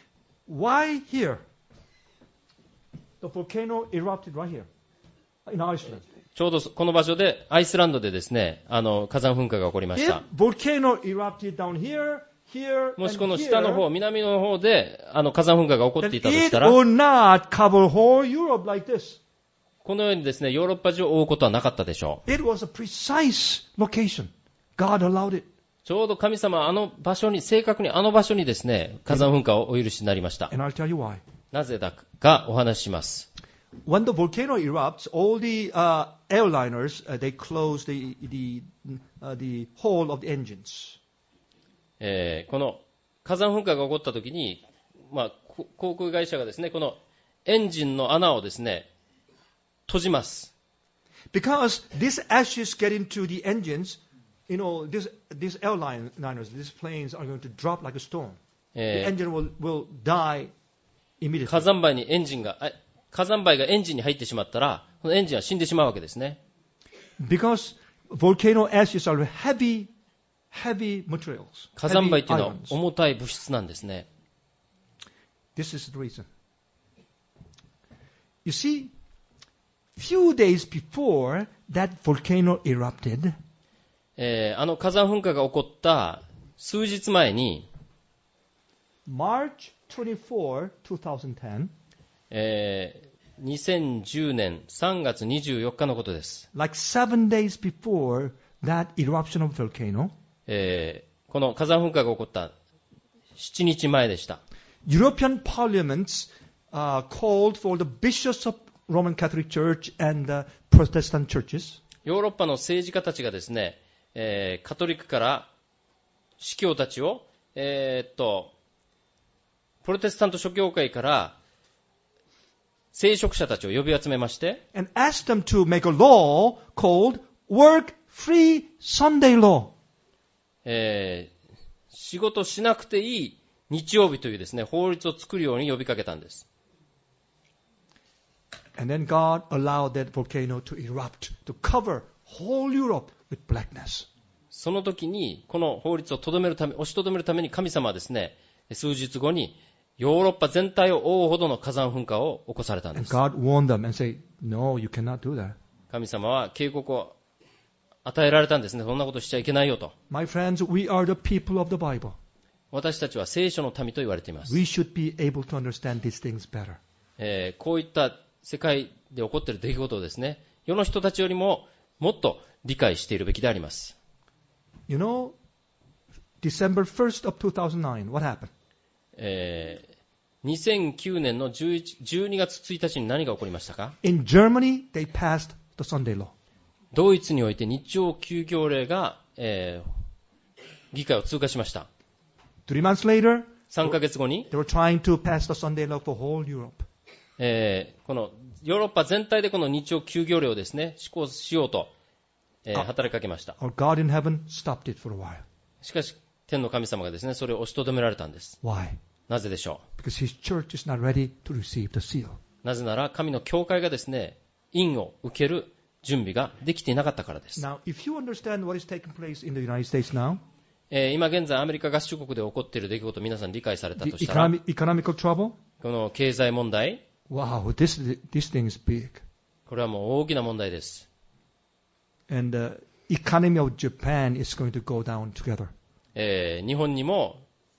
Why here? The volcano erupted right here in Iceland. ちょうどこの場所で、アイスランドでですね、あの、火山噴火が起こりまし If た。 volcano erupted down here, here, もし and この下の方、 here, 南の方で、あの、火山噴火が起こっ then ていたとし it たら、 will not cover whole Europe like this. このようにですね、ヨーロッパ中を覆うことはなかったでしょう。 It was a precise location. God allowed it. ちょうど神様はあの場所に、正確にあの場所にですね、火山噴火をお許しになりました。 And I'll tell you why. なぜだかお話しします。 When the volcano erupts, all the uh, airliners, uh, they close the, the, uh, the hole of the engines. えーこの火山噴火が起こった時に、まあ、こ航空会社がですね、このエンジンの穴をですね、閉じます。 Because these ashes get into the engines, you know, this, these airliners, these planes are going to drop like a stone. The えー engine will, will die 火 immediately. 山灰にエンジンが、あ火山灰がエンジンに入ってしまったら、このエンジンは死んでしまうわけですね。 Because volcano ashes are heavy, heavy materials. 火山灰 heavy っていうのは ions. 重たい物質なんですね。 This is the reason. You see, few days before that volcano erupted, えーあの火山噴火が起こった数日前に、 March twenty-fourth, twenty ten, えーにせんじゅうねんさんがつにじゅうよっかのことです。 like seven days before that eruption of volcano, えーこの火山噴火が起こったしちにちまえでした。 European parliaments uh, called for the bishops of Roman Catholic Church and the Protestant churches. ヨーロッパの政治家たちがですね、えー、カトリックから司教たちを、えー、っと、プロテスタント諸教会から聖職者たちを呼び集めまして、 and asked them to make a law called Work-Free Sunday Law. えー、仕事しなくていい日曜日というですね、法律を作るように呼びかけたんです。 And then God allowed that volcano to erupt, to cover whole Europe with blackness. その時に、この法律をとどめるため、押しとどめるために神様はですね、数日後にヨーロッパ全体を覆うほどの火山噴火を起こされたんです。 And God warned them and said, no, you cannot do that. 神様は警告を与えられたんですね。そんなことしちゃいけないよと。 My friends, we are the people of the Bible. 私たちは聖書の民と言われています。 We should be able to understand these things better. えー、こういった世界で起こっている出来事をですね、世の人たちよりももっと理解しているべきであります。 You know, December first of two thousand nine, what happened? えー、にせんきゅうねんのじゅうにがつついたちに何が起こりましたか？ In Germany, they passed the Sunday law. ドイツにおいて日曜休業令が、えー、議会を通過しました。 Three months later, さんかげつごに、 they were trying to pass the Sunday law for whole Europe. えー、このヨーロッパ全体でこの日曜休業令をですね、施行しようと、えー、働きかけました。 Our God in heaven stopped it for a while. しかし、天の神様がですね、それを押しとどめられたんです。 Why? なぜでしょう？ Because His church is not ready to receive the seal. なぜなら、神の教会がですね、印を受ける準備ができていなかったからです。 Now, if you understand what is taking place in the United States now, えー、今現在アメリカ合衆国で起こっている出来事を皆さん理解されたと the したら、 economic, economical trouble, この経済問題、 wow, this, this thing is big. これはもう大きな問題です。 And the economy of Japan is going to go down together. えー、日本にも、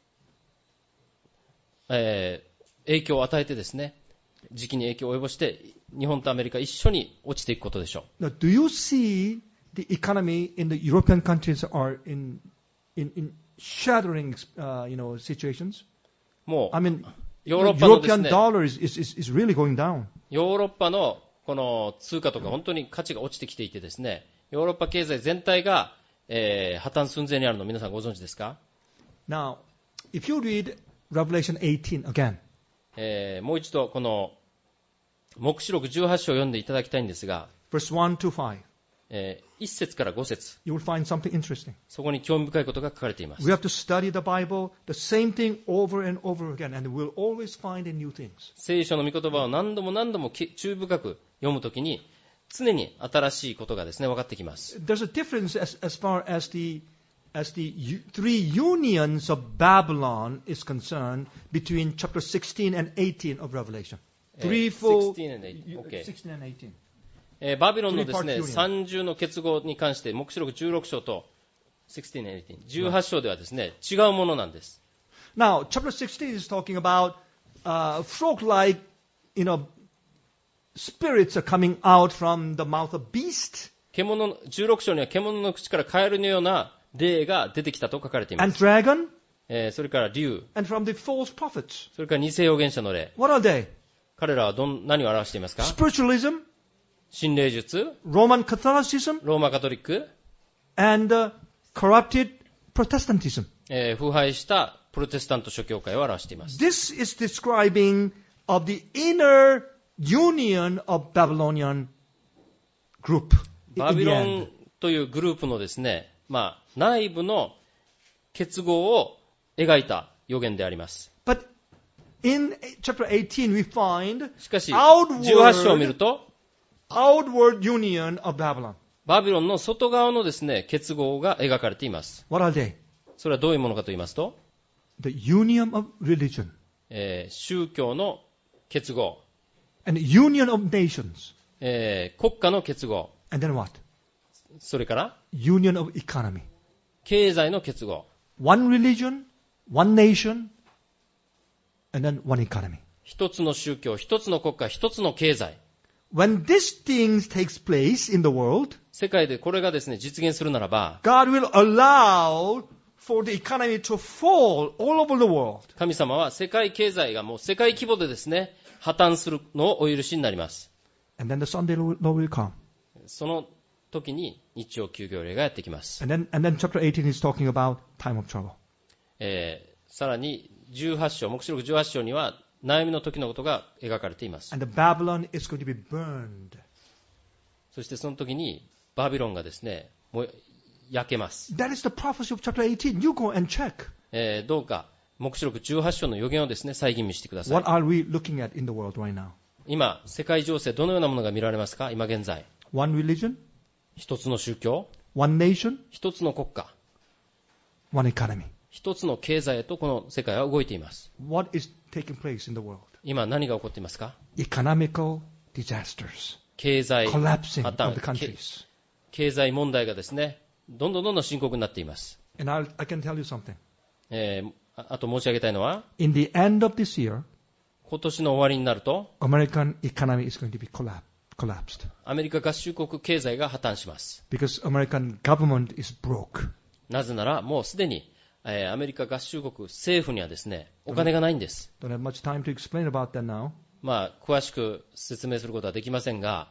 えー、影響を与えてですね、時期に影響を及ぼして、日本とアメリカ一緒に落ちていくことでしょう。 Now, do you see the economy in the European countries are in in, in shattering, uh, you know, situations? もう、 I mean, ヨーロッパのです European ね、 dollar is, is, is really going down. ヨーロッパのこの通貨とか本当に価値が落ちてきていてですね、ヨーロッパ経済全体が、えー、破綻寸前にあるのを皆さんご存知ですか？ Now, if you read Revelation eighteen again, えー、もう一度この黙示録じゅうはち章を読んでいただきたいんですが、 verse one to five, えー、いち節からご節、 you will find something interesting. そこに興味深いことが書かれています。 We have to study the Bible, the same thing over and over again, and we'll always find new things. 聖書の御言葉を何度も何度も注意深く読むときに、常に新しいことがですね、分かってきます。 There's a difference as, as far as the as the u- three unions of Babylon is concerned between chapter sixteen and eighteen of Revelation. Three, four, sixteen and eighteen. Okay. sixteen and eighteen. えーバビロンのですね、 Three-part union. 三重の結合に関して、黙示録じゅうろく章とじゅうろく、じゅうはち章ではですね、違うものなんです。 Now, chapter sixteen is talking about uh, frog-like, you know, spirits are coming out from the mouth of beast 獣、じゅうろく章には獣の口からカエルのような霊が出てきたと書かれていま and す。 dragon えーそれから竜、 and from the false prophets. それから偽預言者の霊。 What are they? 彼らはどん何を表していますか？ Spiritualism, 心霊術、 Roman Catholicism, ローマカトリック、 and uh, corrupted Protestantism. えー腐敗したプロテスタント諸教会を表しています。 This is describing of the inner union of Babylonian group. バ in ビ the ロ end. ンというグループのですね、まあ、内部の結合を描いた予言であります。 But in chapter eighteen we find しかし、 outward, じゅうはち章を見ると、 outward union of Babylon. バビロンの外側のですね、結合が描かれています。 What are they? それはどういうものかと言いますと、 The union of religion えー宗教の結合、 and the union of nations. えー国家の結合、 And then what? それから Union of economy. 経済の結合、 One religion, one nation, and then one economy. 一つの宗教、一つの国家、一つの経済。 When this thing takes place in the world, 世界でこれがですね、実現するならば、 God will allow for the economy to fall all over the world. 神様は世界経済がもう世界規模でですね、破綻するのをお許しになります。 And then the Sunday law will come. その時に日曜休業令がやってきます。 And then, and then chapter eighteen is talking about time of trouble. えー、さらにじゅうはち章、黙示録じゅうはち章には悩みの時のことが描かれています。 And the Babylon is going to be burned. そしてその時にバビロンがですね、もう焼けます。 That is the prophecy of chapter eighteen. You go and check. えー、どうか黙示録じゅうはち章の予言をですね、再吟味してください。 What are we looking at in the world right now? 今、世界情勢どのようなものが見られますか？今現在。 One religion, 一つの宗教、 one nation, 一つの国家、 one economy. 一つの経済へとこの世界は動いています。 What is taking place in the world? 今何が起こっていますか？ Economical disasters. 経済破 Collapsing of the 綻、け countries. 経済問題がですね、どんどんどんどん深刻になっています。 And I'll, I can tell you something. えー、ああと申し上げたいのは、 In the end of this year, 今年の終わりになると、 American economy is going to be collapsed. collapsed. アメリカ合衆国経済が破綻します。 Because American government is broke. なぜなら、もうすでに、えー、アメリカ合衆国政府にはですね、お金がないんです。 Don't have much time to explain about that now. まあ、詳しく説明することはできませんが、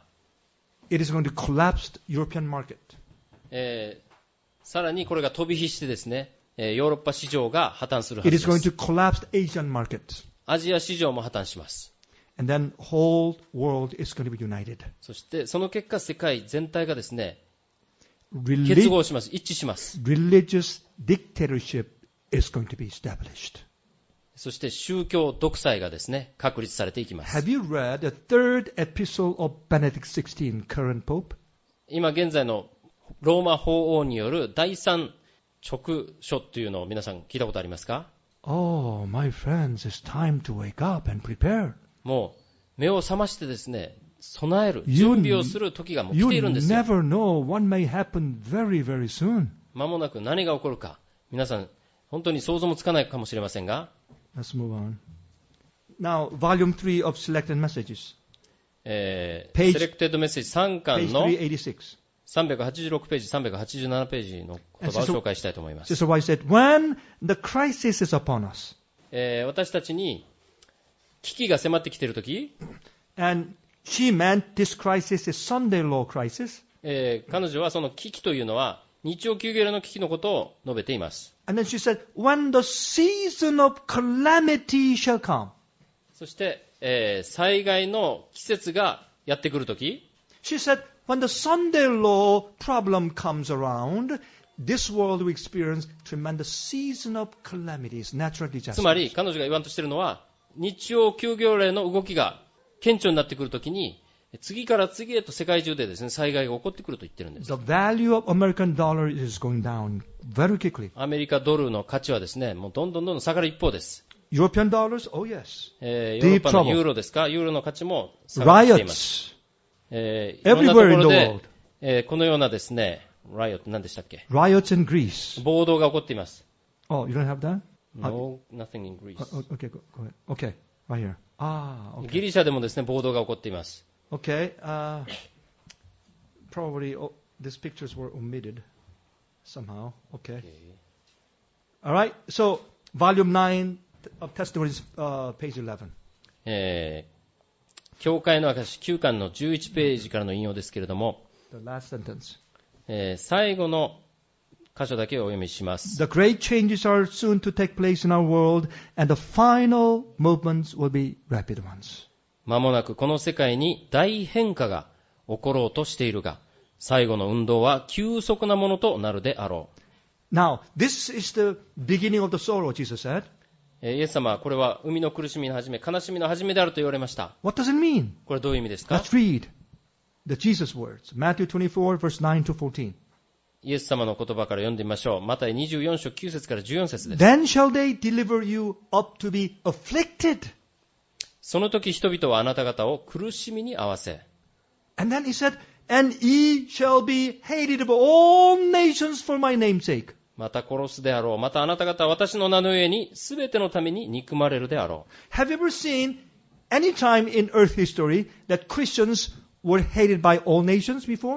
It is going to collapse the European market. えー、さらにこれが飛び火してですね、えー、ヨーロッパ市場が破綻するはず It で is going す。 to collapse the Asian market. アジア市場も破綻します。 And then whole world is going to be united. そしてその結果、世界全体がですね、結 Reli- 合します。一致します。 religious dictatorship is going to be established. そして宗教独裁がですね、確立されていきます。 Have you read the third epistle of Benedict the sixteenth, current Pope? 今現在のローマ法王による第三直書というのを皆さん聞いたことありますか？ Oh, my friends, it's time to wake up and prepare. もう目を覚ましてですね、備える、 You- 準備をする時がもう来 You ているんですよ。 never know what may happen very, very soon. 間もなく何が起こるか、皆さん本当に想像もつかないかもしれませんが、 Let's move on. Now, volume three of Selected Messages, えー、 Page- セレクテッドメッセージさん page 巻の three eighty-six. さんびゃくはちじゅうろくページ、さんびゃくはちじゅうななページの言葉を紹介したいと思います。 Sister White said, when the crisis is upon us, えー、私たちに危機が迫ってきているとき、 and she meant this crisis is Sunday law crisis, えー、彼女はその危機というのは日曜休業令の危機のことを述べています。 and then she said, when the season of calamity shall come. そして、えー、災害の季節がやってくるとき、 She said, when the Sunday law problem comes around, this world will experience tremendous season of calamities, natural つま disasters. り彼女が言わんとしているのは、日曜休業令の動きが顕著になってくるときに、次から次へと世界中でですね、災害が起こってくると言ってるんです。 The value of American dollar is going down very quickly. アメリカドルの価値はですね、もうどんどんどんどん下がる一方です。 European dollars? Oh yes. えー、ヨーロッパ Deep の trouble. ユーロですか、ユーロの価値も下がってきています。 Riots. えー、いろんなとこ Everywhere in ろ the で world.、 えー、このようなですね、ライオット何でしたっけ、 Riots in Greece. 暴動が起こっています。 Oh, you don't have that? No, nothing in Greece. Uh, okay, go, go ahead. Okay, right here. Ah, ギ okay. リシャでもですね、暴動が起こっています。 Okay, uh, probably oh, these pictures were omitted somehow. Okay. All right, so volume nine of Testimonies, uh, page eleven. えー、教会の証きゅう巻のじゅういちページからの引用ですけれども、 The last sentence. えー、最後の箇所だけをお読みします。 The great changes are soon to take place in our world, and the final movements will be rapid ones. まもなくこの世界に大変化が起ころうとしているが、最後の運動は急速なものとなるであろう。 Now, this is the beginning of the sorrow, Jesus said. えーイエス様はこれは生みの苦しみの始め、悲しみの始めであると言われました。 What does it mean? これはどういう意味ですか？ Let's read the Jesus words. Matthew twenty-four, verse nine to fourteen. イエス様の言葉から読んでみましょう。マタイにじゅうよん章きゅう節からじゅうよん節です。 Then shall they deliver you up to be afflicted. その時人々はあなた方を苦しみに合わせ、 And then he said, and ye shall be hated of all nations for my name's sake. また殺すであろう。またあなた方は私の名の上に全てのために憎まれるであろう。 Have you ever seen any time in earth history that Christians were hated by all nations before?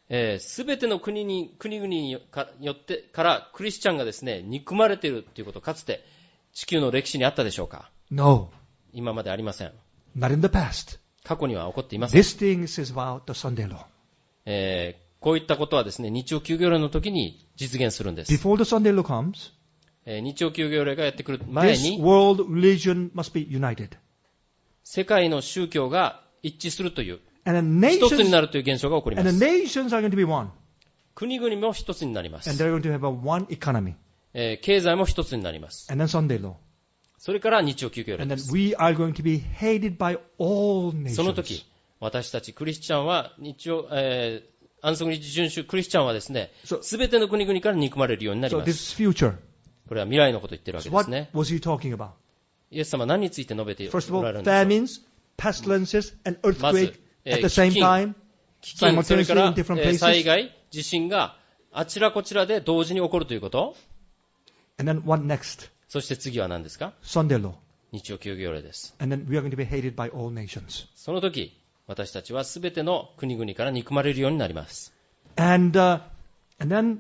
すべての国に、国々によってからクリスチャンがですね、憎まれているということ、かつて地球の歴史にあったでしょうか？ No. 今までありません。 Not in the past. 過去には起こっていません。 This thing is about the Sunday law. えー、こういったことはですね、日曜休業令の時に実現するんです。 Before the Sunday law comes, えー、日曜休業令がやってくる前 this に、 world religion must be united. 世界の宗教が一致するという、 And the 一つに nations, なるという現象が起こりま and the す。 nations are going to be one. 国々も一つになりま And す。 they're going to have a one economy. えー、経済も一つになります。 And then Sunday law. それから日曜休業令 And で then す。 we are going to be hated by all その nations. 時、私たちクリスチャンは、日曜、えー、安息日遵守クリスチャンはですね、すべての国々から憎まれるようになり So ま this す。 is future. これは未来のことを言ってるわけ So です what ね。 was he talking about? イエス様は何について述べてお First of ら all, れるんでしょう。 famines, pestilences, and まず、 earthquake え at ー the same 飢饉 time. 飢饉、それか simultaneously ら、 in different えー places. 災害、地震があちらこちらで同時に起こるということ。 And then what next? そして次は何ですか？ Sunday law. 日曜休業令です。 And then we are going to be hated by all nations. その時、私たちはすべての国々から憎まれるようになります。 And, uh, and then,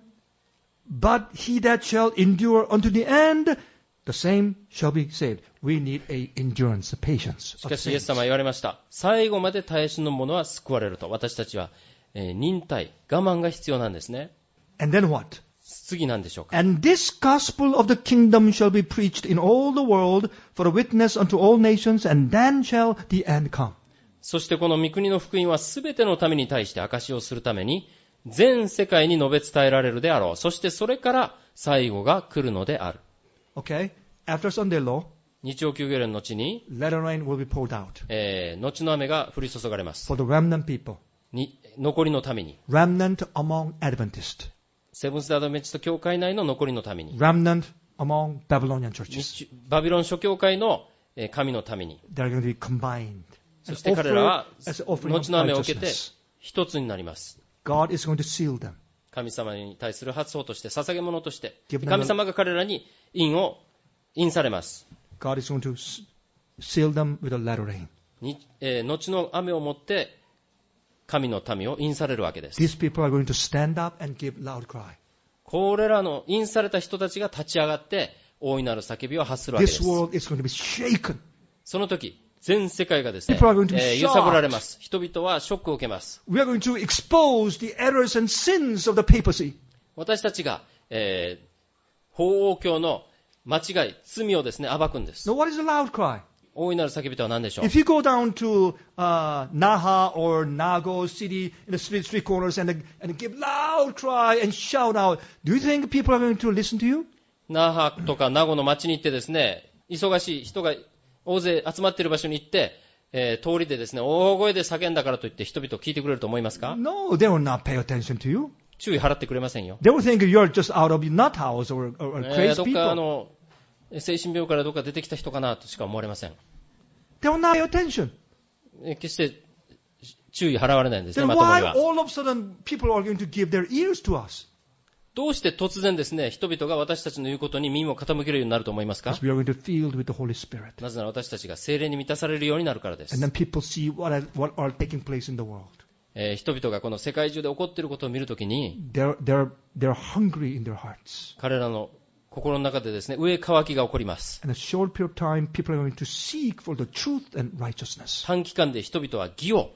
but he that shall endure unto the end, the same shall be saved. We need a endurance, a patience. しかしイエス様は言われました。最後まで耐え忍ぶ者は救われると。私たちは、えー、忍耐、我慢が必要なんですね。 And then what? 次なんでしょうか。 And this gospel of the kingdom shall be preached in all the world for a witness unto all nations, and then shall the end come. そしてこの御国の福音はすべてのために対して証しをするために、全世界に述べ伝えられるであろう。そしてそれから最後が来るのである。 Okay? After Sunday law, 日曜休業令の後に、 latter rain will be poured out えー、後の雨が降り注がれます。 for the remnant people. に残りのために。 Remnant among Adventists. セブンス・デ・アドベンチスト教会内の残りのために。 Remnant among Babylonian churches. 日バビロン諸教会のえー神のために。 They are going to be combined. そして彼らは as an offering of 後の雨を受けて righteousness. 一つになります。 God is going to seal them. 神様に対する発想として、捧げ物として、 Give them 神様が彼らに印を印されます。 God is going to s- seal them with a latter rain. にえー後の雨をもって神の民を印されるわけです。 These people are going to stand up and give loud cry. これらの印された人たちが立ち上がって大いなる叫びを発するわけで This す。 world is going to be shaken. その時、全世界がですね、 People are going to be えー shocked. 揺さぶられます。人々はショックを受けます。 We are going to expose the errors and sins of the papacy. 私たちが、えー、法王教の間違い、罪をですね、暴くんです。 Now, what is a loud cry? 大いなる叫びとは何でしょう？ If you go down to uh, Naha or Nago city in the street, street corners and, and give loud cry and shout out, do you think people are going to listen to you? 那覇とか名護の町に行ってですね、忙しい人が大勢集まっている場所に行って、えー、通りでですね、大声で叫んだからといって人々聞いてくれると思いますか？ No, they will not pay attention to you. 注意払ってくれませんよ。 They will think you're just out of your nut house or, or, or えー、ど crazy っかあ people. の、精神病からどっか出てきた人かなとしか思われません。 They will not pay attention. えー決して注意払われないんですね、 Then まとも why には。 all of a sudden people are going to give their ears to us? どうして突然ですね、人々が私たちの言うことに耳を傾けるようになると思いますか？ Because we are going to be filled with the Holy Spirit. なぜなら私たちが聖霊に満たされるようになるからです。 And then people see what are, what are taking place in the world. えー人々がこの世界中で起こっていることを見るときに、 They're, they're, they're hungry in their hearts. 彼らの心の中でですね、飢え渇きが起こります。 In a short period of time, people are going to seek for the truth and righteousness. 短期間で人々は義を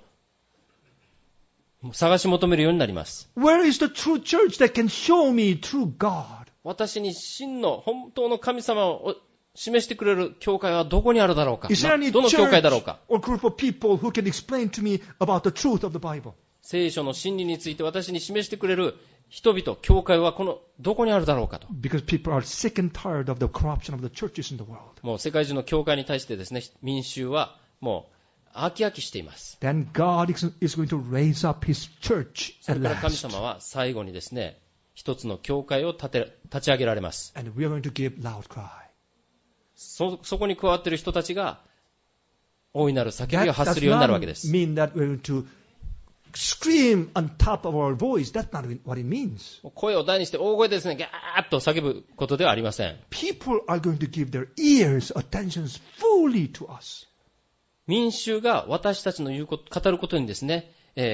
探し求めるようになります。 Where is the true church that can show me true God? 私に真の本当の神様を示してくれる教会はどこにあるだろうか？ Is there な any どの教会だろう church か？ or group of people who can explain to me about the truth of the Bible? 聖書の真理について私に示してくれる人々、教会はこのどこにあるだろうかと。 Because people are sick and tired of the corruption of the churches in the world. もう世界中の教会に対してですね、民衆はもう飽き飽きしています。 Then God is is going to raise up His church それ at から神 last. 様は最後にですね、一つの教会を立て立ち上げられます。 And we are going to give loud cry. そ、そこに加わっている人たちが大いなる叫び That を発 does するようになる not わけです。 mean that we're going to scream on top of our voice. That's not what it means. 声を大にして大声でですね、ギャーッと叫ぶことではありません。 People are going to give their ears, attentions fully to us. 民衆が私たちの言うこと、語ることにですね、えー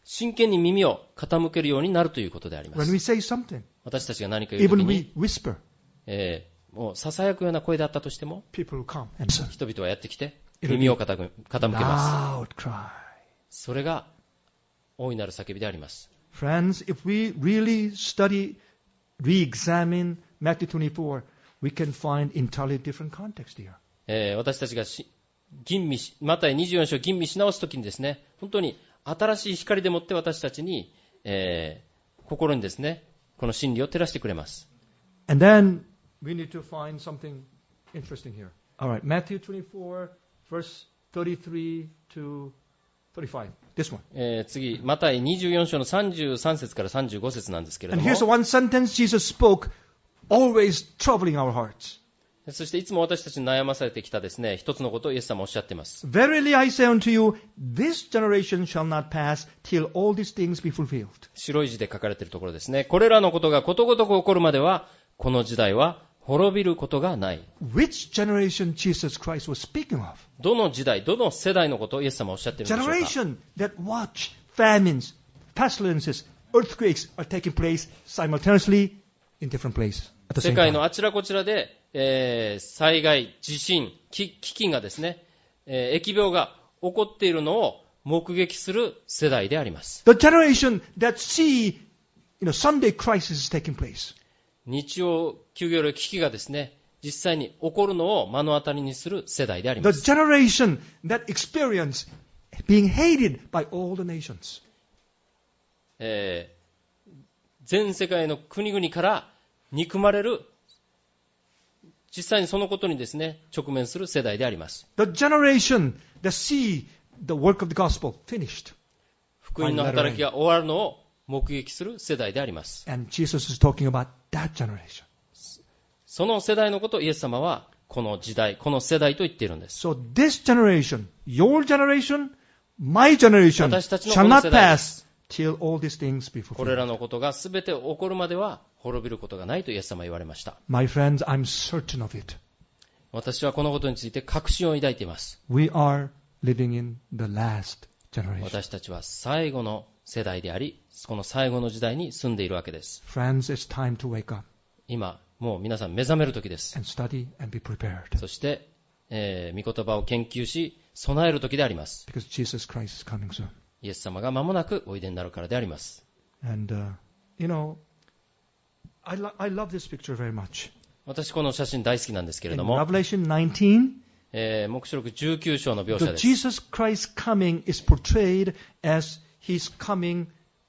真剣に耳を傾けるようになるということでありま When す。 we say something, 私たちが何か言うとき even に、 we whisper, えーもう囁くような声であったとしても、 people will come and listen. 人々はやってきて、耳を傾け傾けま Loud cry. す。それが大いなる叫びであります。 Friends, if we really study, re-examine Matthew twenty-four, we can find entirely different context here. えー私たちがし吟味し、マタイにじゅうよん章を吟味し直すときにですね、本当に新しい光でもって私たちに、えー心にですね、この真理を照らしてくれます。 And then we need to find something interesting here. All right, Matthew twenty-four, verse thirty-three to thirty-five. This one. えー次、マタイにじゅうよん章のさんじゅうさん節からさんじゅうご節なんですけれど And も、 here's the one sentence Jesus spoke, always troubling our hearts. そしていつも私たちに悩まされてきたですね、一つのことをイエス様はおっしゃっています。 Verily I say unto you, this generation shall not pass till all these things be fulfilled. 白い字で書かれているところですね。これらのことがことごとく起こるまでは、この時代は滅びることがない。 Which generation Jesus Christ was speaking of? どの時代、どの世代のことをイエス様はおっしゃっているのでしょうか。 Generation that watch famines, pestilences, earthquakes are taking place simultaneously in different places at the 世 same 界の time. あちらこちらで、えー災害、地震、き飢饉がですね、えー疫病が起こっているのを目撃する世代であります。 The generation that see, you know, Sunday crisis is taking place. 日曜休業の危機がですね、実際に起こるのを目の当たりにする世代でありま The す。 generation that experience being hated by all the nations. えー全世界の国々から憎まれる、実際にそのことにですね、直面する世代であります。 The generation that see the work of the gospel finished. 福音の働きが終わるのを目撃する世代であります。 And Jesus is talking about that generation. その世代のことをイエス様は、この時代、この世代と言っているんです。 So this generation, your generation, my generation, 私たちの shall この not 世代です pass till all these things be これら fulfilled. のことが全て起こるまでは滅びることがないとイエス様は言われました。 My friends, I'm certain of it. 私はこのことについて確信を抱いています。 We are living in the last generation. 私たちは最後の世代であり、この最後の時代に住んでいるわけです。 Friends, it's time to wake up 今、もう皆さん目覚める時です。 and study and be prepared. そして、えー、御言葉を研究し、備える時であります。 Because Jesus Christ is coming soon. イエス様が間もなくおいでになるからであります。 And, uh, you know, I, lo- I love this picture very much. 私この写真大好きなんですけれ In ども、 Revelation nineteen, えー、黙示録じゅうきゅう章の描写 the です。 Jesus Christ coming is portrayed as he's coming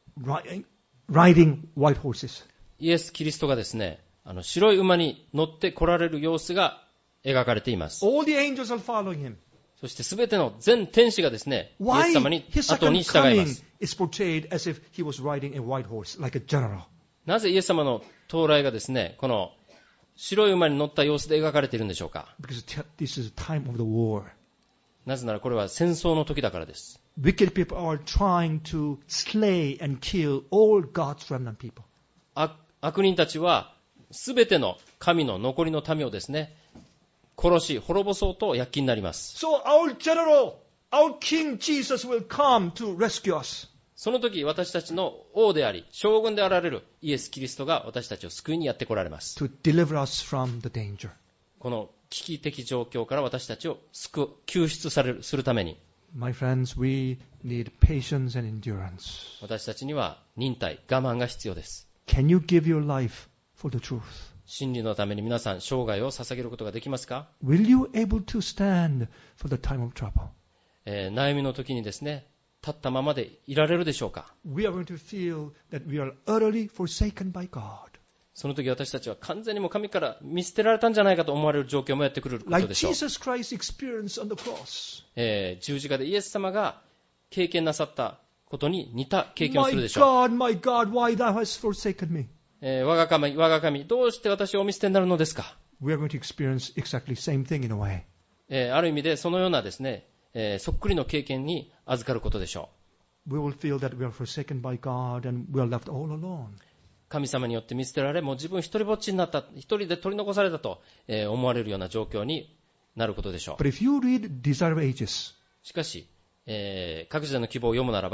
ri- riding white horses. イエス・キリストがですね、あの白い馬に乗って来られる様子が描かれています。 All the angels are following him. そしてすべての全天使がですね、イエ Why ス様に his 後に second 従いま coming す。 is portrayed as if he was riding a white horse, like a general? なぜイエス様の到来がですね、この白い馬に乗った様子で描かれているんでしょうか。 Because t- this is the time of the war. なぜならこれは戦争の時だからです。 Wicked people are trying to slay and kill all God's remnant people. 悪悪人たちはすべての神の残りの民をですね、殺し、滅ぼそうと躍起になります。 So our general, our King Jesus will come to rescue us. その時私たちの王であり、将軍であられるイエス・キリストが私たちを救いにやって来られます。 To deliver us from the danger. この危機的状況から私たちを救う、救出される、するために、 My friends, we need patience and endurance. 私たちには忍耐、我慢が必要です。 Can you give your life for the truth? 真理のために皆さん生涯を捧げることができますか？ Will you able to stand for the time of trouble? えー悩みの時にですね、立ったままでいられるでしょうか？ We are going to feel that we are utterly forsaken by God. その時私たちは完全にも神から見捨てられたんじゃないかと思われる状況もやってくること Like でしょう。 Jesus Christ experienced on the cross. えー十字架でイエス様が経験なさったことに似た経験をする My でしょう。 God, my God, why thou hast forsaken me? えー我が神、我が神、どうして私をお見捨てになるのですか？ We are going to experience exactly same thing in a way. えーある意味でそのようなですね、えーそっくりの経験に預かることでしょう。 We will feel that we are forsaken by God and we are left all alone. 神様によって見捨てられ、もう自分一人ぼっちになった、一人で取り残されたと、えー思われるような状況になることでしょう。 But if you read Desire of Ages, しかし、えー各時代の希望を読むならば、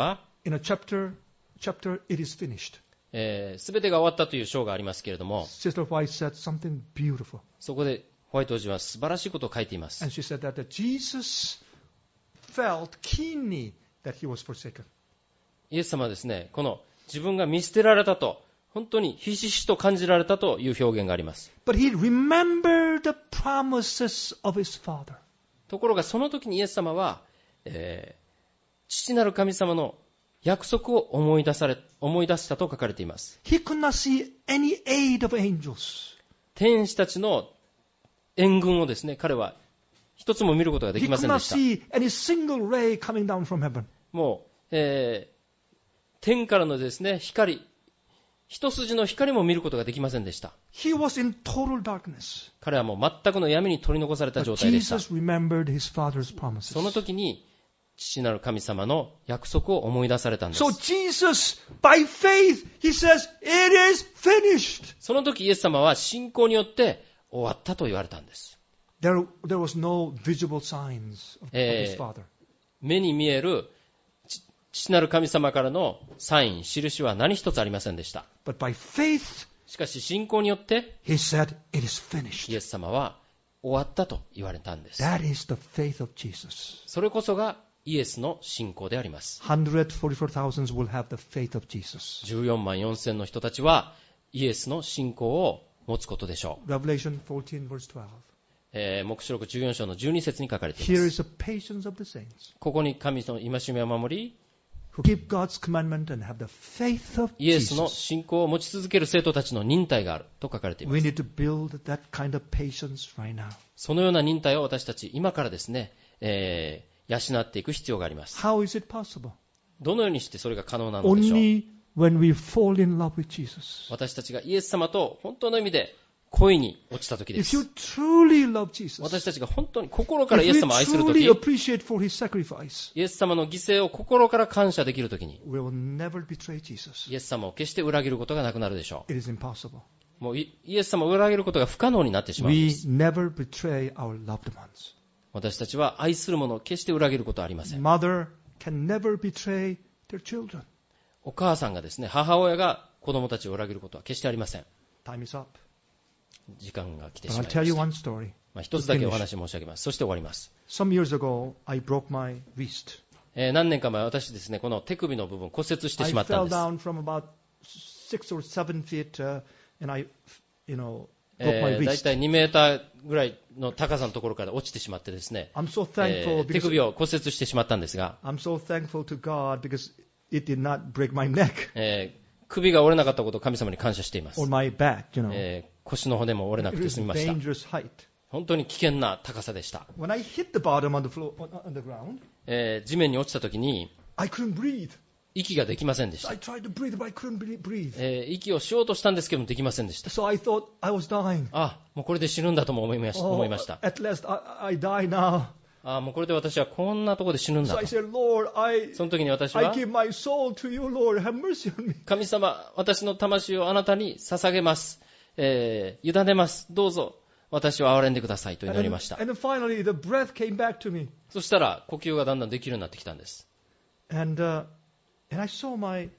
in a chapter, chapter, it is finished. えー、全てが終わったという章がありますけれども、 Sister White said something beautiful. そこでホワイト王子は素晴らしいことを書いています。 And she said that, that Jesus felt keenly that he was forsaken. イエス様はですね、この自分が見捨てられたと、本当にひしひしと感じられたという表現があります。 But he remembered the promises of his father. ところがその時にイエス様は、えー、父なる神様の約束を思い出され、思い出したと書かれています。 He could not see any aid of angels. 天使たちの援軍をですね、彼は一つも見ることがで He きま could せんで not した。 see any single ray coming down from heaven. もう、えー、天からのですね、光、一筋の光も見ることができませんでした。 He was in total darkness. 彼はもう全くの闇に取り残された But 状態でした。 Jesus remembered his father's promises. その時に父なる神様の約束を思い出されたんです。 So Jesus, by faith, he says, it is finished. その時イエス様は信仰によって終わったと言われたんです。 There, there was no visible signs of, of his father. 目に見える父なる神様からのサイン、印は何一つありませんでした。 But by faith, しかし信仰によって he said, it is イ finished. エス様は終わったと言われたんです。 That is the faith of Jesus. それこそがイエスの信仰であります。 one hundred forty-four thousand will have the faith of Jesus. じゅうよんまんよんせんの人たちはイエスの信仰を持つことでしょう。 Revelation fourteen verse twelve. えー、黙示録じゅうよん章のじゅうに節に書かれてい Here ます。 is the patience of the saints ここに神の戒めを守り、 who keep God's commandment and have the faith of イエスの Jesus. 信仰を持ち続ける生徒たちの忍耐があると書かれていま We す。 need to build that kind of patience right now. そのような忍耐を私たち今からですね、えー、養っていく必要があります。 How is it possible? どのようにしてそれが可能なのでしょう。 Only when we fall in love with Jesus. 私たちがイエス様と本当の意味で恋に落ちた時で If you す。 truly love Jesus, 私たちが本当に心からイエ if ス we 様を愛する truly 時、 appreciate for His sacrifice, イエス様の犠牲を心から感謝できる時に、 we will never betray Jesus. イエス様を決して裏切ることがなくなるでしょ It is impossible. う。もうイイエス様を裏切ることが不可能になってしまうんで We す。 never betray our loved ones. 私たちは愛する者を決して裏切ることはありません。 Mother can never betray their children. お母さんがですね、母親が子供たちを裏切ることは決してありません。 Time is up. 時間が来て But しま I'll い tell ま you した。 one story. まあ、一つだけお話申し上げます。そして終わります。 Some years ago, I broke my wrist. えー何年か前、私ですね、この手首の部分骨折して I しまったん fell です。 down from about six or seven feet, uh, and I, you know, broke え my ー、だい wrist. たいにメーターぐらいの高さのところから落ちてしまってですね、 I'm so え thankful ー手 because 首を骨折してしまったんですが、 I'm so thankful to God because it did not break my neck えー首が折れなかったことを神様に感謝しています。 or my back, you know. えー腰の骨も折れな It くて was 済 a みました。 dangerous height. 本当に危険な高さでした。 When I hit the bottom on the floor, on, on the ground, えー地面に落ちた時に I couldn't breathe. 息ができませんでし I た。 tried to breathe, but I couldn't bre- breathe. えー息をしようとしたんですけどもできませんでした。 So I thought I was dying. あ、もうこれで死ぬんだとも思いまし Oh, 思いました。 at last I, I die now. あ、もうこれで私はこんなところで死ぬん So だ I と。 said, Lord, I, その時に私 I は、 give my soul to you, Lord. Have mercy on me. 神様、私の魂をあなたに捧げます。えー委ねます。どうぞ、私を憐れんでくださいと祈 And り then, ました。 and then finally, the breath came back to me. そしたら、呼吸がだんだんできるようになってきたんです。 And, uh, and I saw my,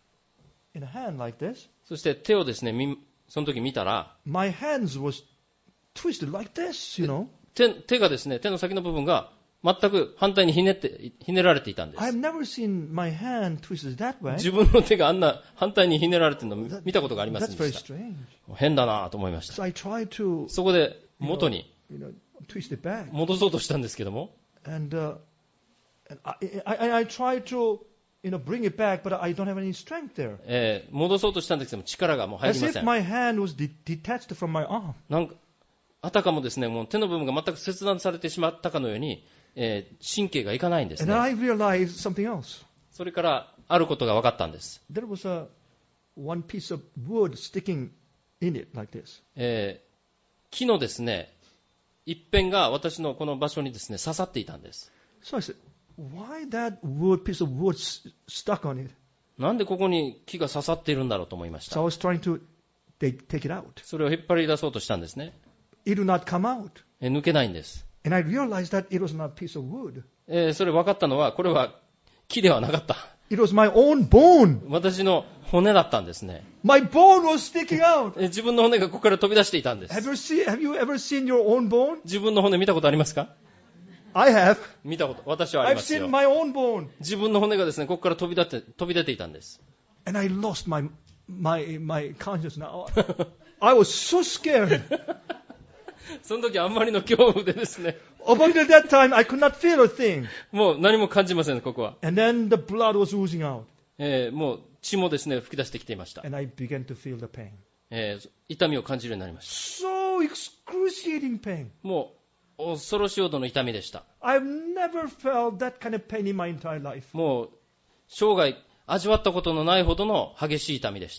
in a hand like this, そして手をですね、みその時見たら、 my hands was twisted like this, you know. 手手がですね、手の先の部分が全く反対にひねって、ひねられていたんです。 I've never seen my hand twisted that way. 自分の手があんな反対にひねられてるのを見たことがありませ That's んで very した。 strange. 変だなと思いました。 So I tried to, そこで元に you know, twist it back. 戻そうとしたんですけども、 And, uh, and I, I, I tried to, you know, bring it back, but I don't have any strength there. えー戻そうとしたんですけども力がもう入 As りま if せん。 my hand was de- detached from my arm. なんかあたかもですね、もう手の部分が全く切断されてしまったかのように、えー神経がいかないんです And then ね。 I realized something else. それからあることが分かったんです。 There was a one piece of wood sticking in it like this. えー木のですね、一辺が私のこの場所にですね、刺さっていたんです。 So I said, why that wood piece of wood s- stuck on it? なんでここに木が刺さっているんだろうと思いまし So た。 I was trying to take, take it out. それを引っ張り出そうとしたんですね。 It would not come out. えー抜けないんです。 And I realized that it was not a piece of wood. えーそれ分かったのは、これは木ではなかった。 It was my own bone. 私の骨だったんですね。 My bone was sticking out. え自分の骨がここから飛び出していたんです。 Have you seen, have you ever seen your own bone? 自分の骨見たことありますか？ I have. 見たこと、私はあり I've ます seen よ。 my own bone. 自分の骨がですね、ここから飛び出て、飛び出ていたんです。 And I lost my, my, my consciousness now. I was so scared. その時あんまりの恐怖でですね、 Up until that time, I could not feel a thing. もう何も感じません、ここは。 And then the blood was oozing out. えーもう血もですね、吹き出してきていました。 And I began to feel the pain. えー痛みを感じるようになりまし So excruciating pain. た。もう恐ろしいほどの痛みでした。 I've never felt that kind of pain in my entire life. もう生涯味わったことのないほどの激しい痛みでした。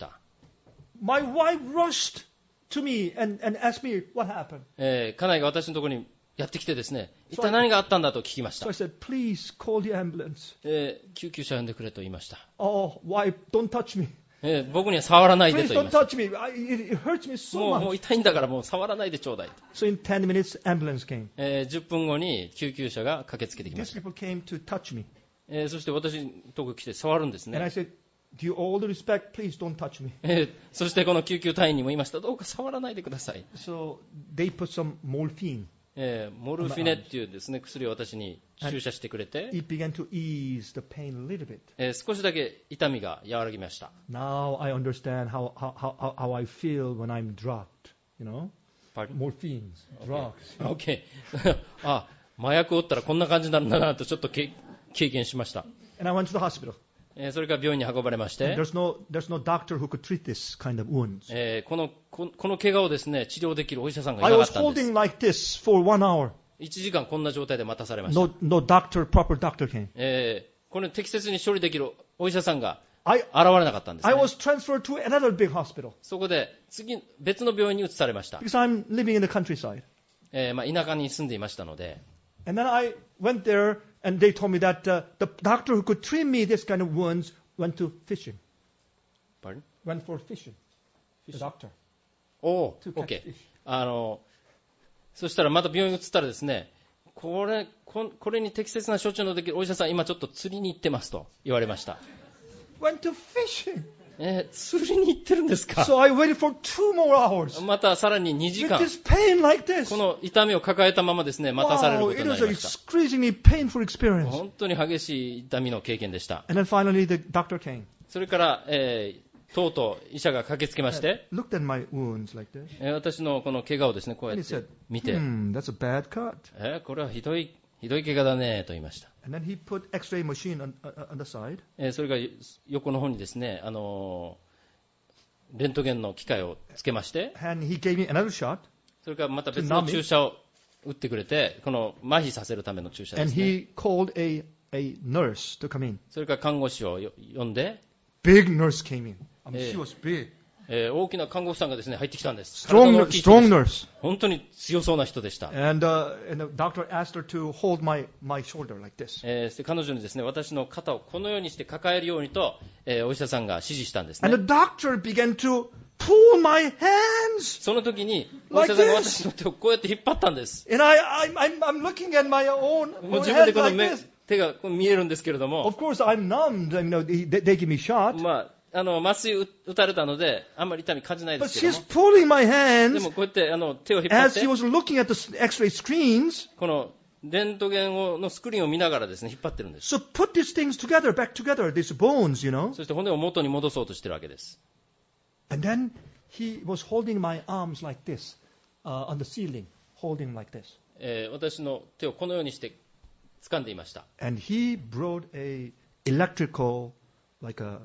My wife rushed to me and, and asked me what happened. えー家内が私のところにやってきてですね、一体何があったんだと聞きまし So た I。said, please call the ambulance. えー救急車呼んでくれと言いました。 Oh, wife, don't touch me. えー僕には触らないで Please と言い don't ました。 touch me. I, it, it hurts me so もうもう much. 痛いんだからもう触らないでちょうだいと。 So in ten minutes, ambulance came. えーじゅっぷんごに救急車が駆けつけてきまし These た。 people came to touch me. えーそして私のところに来て触るんです And I ね。 said, do you all the respect, please don't touch me. えーそしてこの救急隊員にも言いました。どうか触らないでください。 So they put some morphine. えーモルフィネっていうですね、薬を私に注射してくれて、 It began to ease the pain a little bit. えー少しだけ痛みが和らぎました。 Now I understand how, how, how, how I feel when I'm drugged. You know? Pardon? Morphines, drugs. OK あ、麻薬を打ったらこんな感じになるんだなとちょっとけ経験しました。 And I went to the hospital. えーそれから病院に運ばれまして、 There's no, there's no doctor who could treat this kind of wounds. えーこのここの怪我をですね治療できるお医者さんがい I なか was ったんです。 holding like this for one hour. いちじかんこんな状態で待たされました。 No, no doctor, proper doctor came. えーこれ適切に処理できるお医者さんが I, 現れなかったんです I ね。 was transferred to another big hospital そこで次別の病院に移されました。 because I'm living in the countryside. えーまあ、田舎に住んでいましたので、 And then I went there and they told me that uh, the doctor who could treat me this kind of wounds went to fishing. Pardon? Went for fishing. The doctor. おー To catch OK fish. あのそしたらまた病院に移ったらですね、これここれに適切な処置のできるお医者さん今ちょっと釣りに行ってますと言われました。 Went to fishing. えー釣りに行ってるんですか？ So I waited for two more hours. またさらににじ With かん this pain like this. この痛みを抱えたままですね待たされるこ Wow, と it にな was り an ました。 excruciatingly painful experience. 本当に激しい痛みの経験でした。 And then finally the doctor came. それから、えーとうとう医者が駆けつけまして、 Looked at my wounds like this. えー私のこの怪我をですねこうや And っ he て said, 見て、 hmm, that's a bad cut. えーこれはひどいひどい怪我だねと言いました。 And then he put X-ray machine on, uh, on the side. えーそれが横の方にですね、あのーレントゲンの機械をつけまして、 And he gave me another shot. それからまた別の注射を打ってくれて、この麻痺させるための注射で And すね。 he called a, a nurse to come in. それから看護師をよ呼んで、 Big nurse came in. I mean, Eh. she was big. えー大きな看護師さんがですね入ってきたんです。 Strong, 体の大きい人で strong した nurse. 本当に強そうな人でした。 And, uh, and the doctor asked her to hold my, my shoulder like this. えーそして彼女にですね私の肩をこのようにして抱えるようにと、えーお医者さんが指示したんです And ね。 the doctor began to pull my hands. その時にお医者さんが私の手をこうやって引っ張ったんです。 And I, I'm, I'm, I'm looking at my own, もう own 自分で hands この like 目 this. 手がこう見えるんですけれども、 Of course, I'm numbed. You know, they, they give me shot. まああの麻酔打たれたのであんまり痛み感じないで But すけど she's も、 pulling my で hands もこうやってあの手を引っ張っ as て she was looking at the X-ray screens. このレントゲンをのスクリーンを見ながらですね引っ張ってるんです。 So put these things together, back together, these bones, you know. そして骨を元に戻そうとしてるわけです。 And then he was holding my arms like this uh, on the ceiling, holding like this. えー私の手をこのようにして掴んでいました。 And he brought a electrical, like a,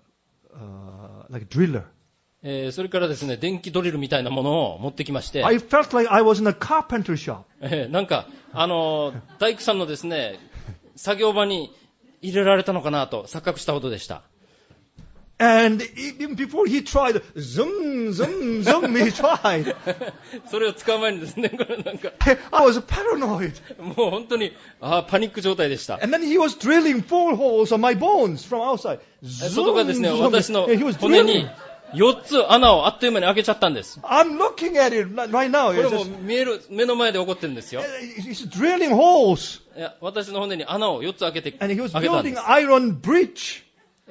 uh, like a driller. えーそれからですね電気ドリルみたいなものを持ってきまして、 I felt like I was in a carpenter shop. えーなんかあのー大工さんのですね作業場に入れられたのかなと錯覚したほどでした。 And even before he tried, zoom, zoom, zoom, he tried. それを使う前にですねこれなんか I was paranoid. もう本当にあーパニック状態でした。 And then he was drilling four holes on my bones from outside. 外がですね zoom, 私の and he was 骨に drilling. よっつ穴をあっという間に開けちゃったんです。 I'm looking at it right now. これ It's も just- 見える目の前で起こってるんですよ。 he's drilling holes. いや私の骨に穴をよっつ開けて And he was 開けたんで building す。 iron bridge.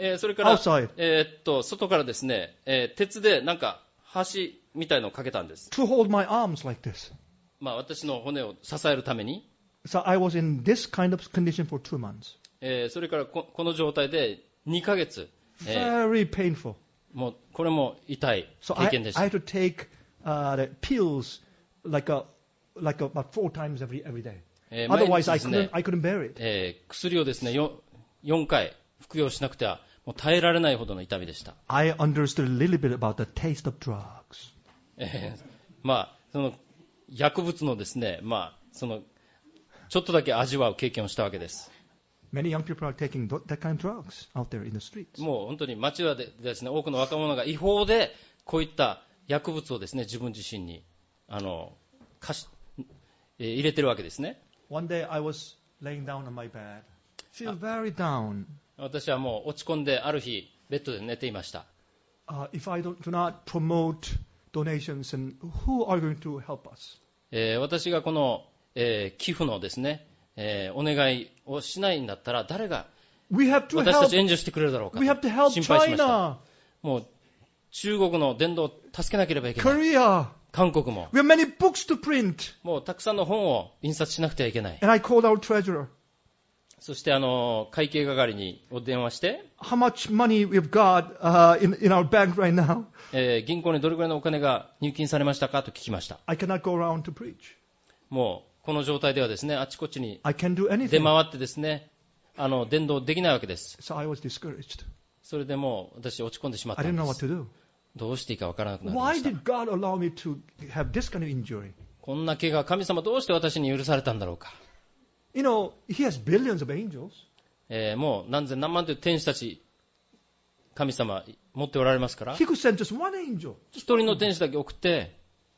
えー、それから、 outside えーっと、外からですね、えー鉄でなんか橋みたいのをかけたんです。 to hold my arms like this. まあ私の骨を支えるために、 So I was in this kind of condition for two months. えー、それからこ、この状態でにかげつ、えー Very painful. もうこれも痛い So 経 I, 験でし I た。 had to take uh, the pills like a, like a, about four times every, every day. えー毎 Otherwise 日 I ですね couldn't, I couldn't bear it. えー薬をですね よん, よんかい服用しなくてはもう耐えられないほどの痛みでした。 I understood a little bit about the taste of drugs. えーまあその薬物のですね、まあそのちょっとだけ味わう経験をしたわけです。 Many young people are taking th- that kind of drugs out there in the streets. もう本当に街でですね、多くの若者が違法でこういった薬物をですね、自分自身にあの貸し、えー入れてるわけですね。 One day I was laying down on my bed, feel very down. 私はもう落ち込んである日ベッドで寝ていました。 Uh, if I don't, do not promote donations, and who are going to help us? えー私がこの、えー寄付のですね、えーお願いをしないんだったら誰が We have to 私た help. ちを援助してくれるだろうか We have to help 心配しました。 China, もう中国の伝道を助けなければいけない。 Korea. 韓国も We have many books to print. もうたくさんの本を印刷しなくてはいけない。 And I called our treasurer. そしてあの会計係にお電話して、 How much money we've got uh, in, in our bank right now? えー銀行にどれくらいのお金が入金されましたかと聞きました。 I cannot go around to preach. もうこの状態ではですね、あちこちに I can't do 出 anything. 回ってですね、あの伝道できないわけです。 So I was discouraged. それでもう私落ち込んでしまっ I たん didn't で know what す。 to do. どうしていいかわからなくなりま Why した。 did God allow me to have this kind of injury? こんな怪我、神様どうして私に許されたんだろうか。 You know, He has billions of angels. えーもう何千何万という天使たち、神様持っておられますから、 He could send just one angel. 一人の天使だけ送って、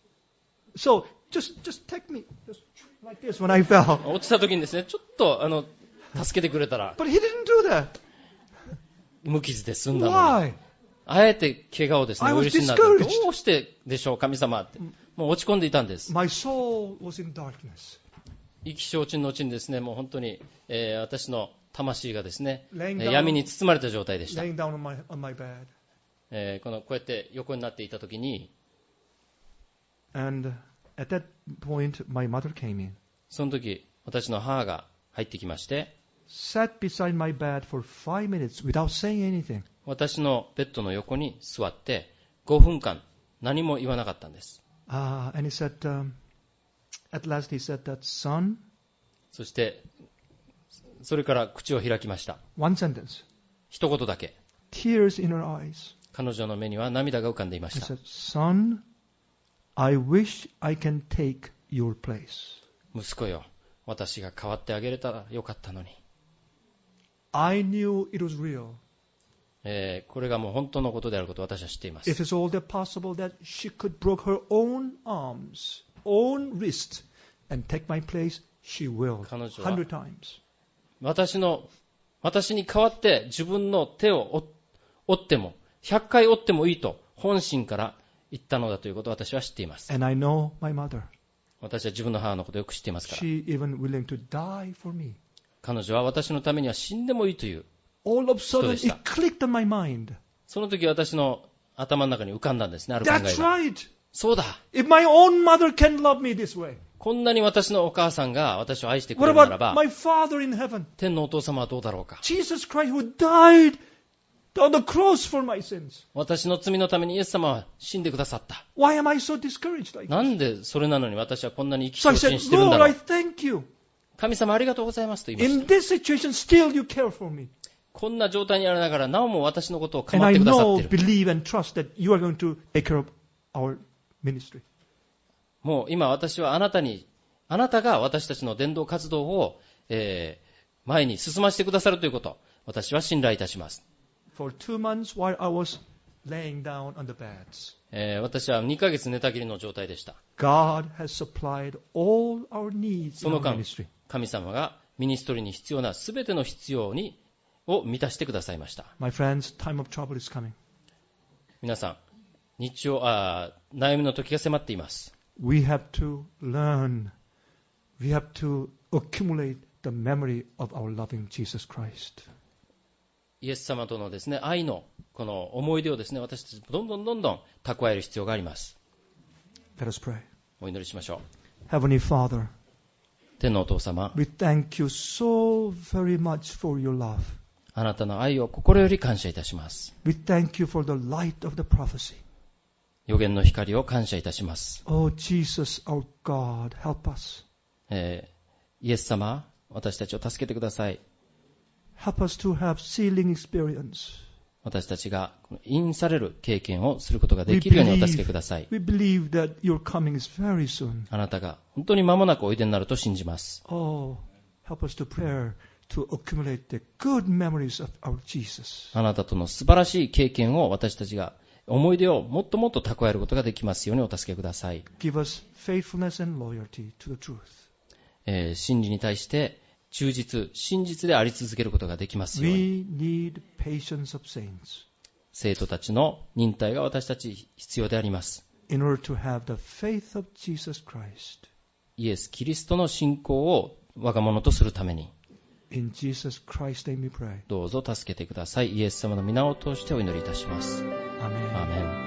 So just just take me just like this when I fell. 落ちた時にですね、ちょっとあの助けてくれたら But He didn't do that. 無傷で済んだのに、 Why? あえて怪我をですね、 I お was 許しになって、 discouraged. どうしてでしょう、神様って。もう落ち込んでいたんです。 My soul was in darkness. 意気消沈のうちにですね、もう本当に、えー私の魂がですね、え Laying ー down- 闇に包まれた状態でした。 Laying down on my on my bed. えーこのこうやって横になっていた時に、 And at that point, my mother came in, その時、私の母が入ってきまして、 sat beside my bed for five minutes without saying anything. 私のベッドの横に座ってごふんかん何も言わなかったんです。 Uh, and he said, um, at last he said that, son, そしてそれから口を開きました。 one sentence, 一言だけ。 tears in her eyes. 彼女の目には涙が浮かんでいま He した。 said, son, I wish I can take your place. 息子よ、私が代わってあげれたらよかったのに。 I knew it was real. えーこれがもう本当のことであることを私は知っています。 If it's all that possible that she could break her own arms, own wrist, and take my place, she will. 彼女は Hundred times. 私の、私に代わって自分の手を折折っても、ひゃっかい折ってもいいと本心から言ったのだということを私は知っています。 And I know my mother. 私は自分の母のことをよく知っていますから。 She even willing to die for me. 彼女は私のためには死んでもいいという。 All of a sudden, そうでした。 it clicked on my mind. その時私の頭の中に浮かんだんですね、ある考え That's が。 right. そうだ。 If my own mother can love me this way, こんなに私のお母さんが私を愛してくれ what るなら about ば、 my Father in heaven? 天のお父様はどうだろうか。 Jesus Christ who died on the cross for my sins. 私の罪のためにイエス様は死んでくださった。 Why am I so discouraged like な this? んでそれなのに私はこんなに意気 So I 消 said, 沈してるんだ Lord, ろ I う。 thank you. 神様ありがとうございますと言いまし In this situation, still you care for me. た。こんな状態にありながらなおも私のことを And 構っ I てくださっ know, ている。 believe and trust that you are going to take care of our ministry. もう今私はあなたに、あなたが私たちの伝道活動を、えー前に進ませてくださるということ、私は信頼いたします。 For two months while I was laying down on the beds, えー私はにかげつ寝たきりの状態でした。 God has supplied all our needs そ in の our 間、 ministry. 神様がミニストリーに必要なすべての必要にを満たしてくださいました。 My friends, time of trouble is coming. 皆さん、日曜、あー悩みの時が迫っています。 We have to learn. We have to accumulate the memory of our loving Jesus Christ. イエス様とのですね、愛のこの思い出をですね、私たちどんどんどんどん蓄える必要があります。 Let us pray. お祈りしましょう。 Heavenly Father, 天のお父様、 we thank you so very much for your love. あなたの愛を心より感謝いたします。 We thank you for the light of the prophecy. 予言の光を感謝いたします。 Oh Jesus, our God, help us. えー、イエス様、私たちを助けてください。 Help us to have sealing experience. 私たちが印される経験をすることができるようにお助けください。 We believe that your coming is very soon. あなたが本当に間もなくおいでになると信じます。 Oh, help us to prayer to accumulate the good memories of our Jesus. あなたとの素晴らしい経験を私たちが思い出をもっともっと蓄えることができますようにお助けください。 Give us faithfulness and loyalty to the truth. えー、真理に対して忠実、真実であり続けることができますように。 We need patience of saints 生徒たちの忍耐が私たち必要であります。 in order to have the faith of Jesus Christ. イエス・キリストの信仰を我が物とするために、 In Jesus Christ's name we pray. どうぞ助けてください。イエス様の皆を通してお祈りいたします。 Amen. アーメン。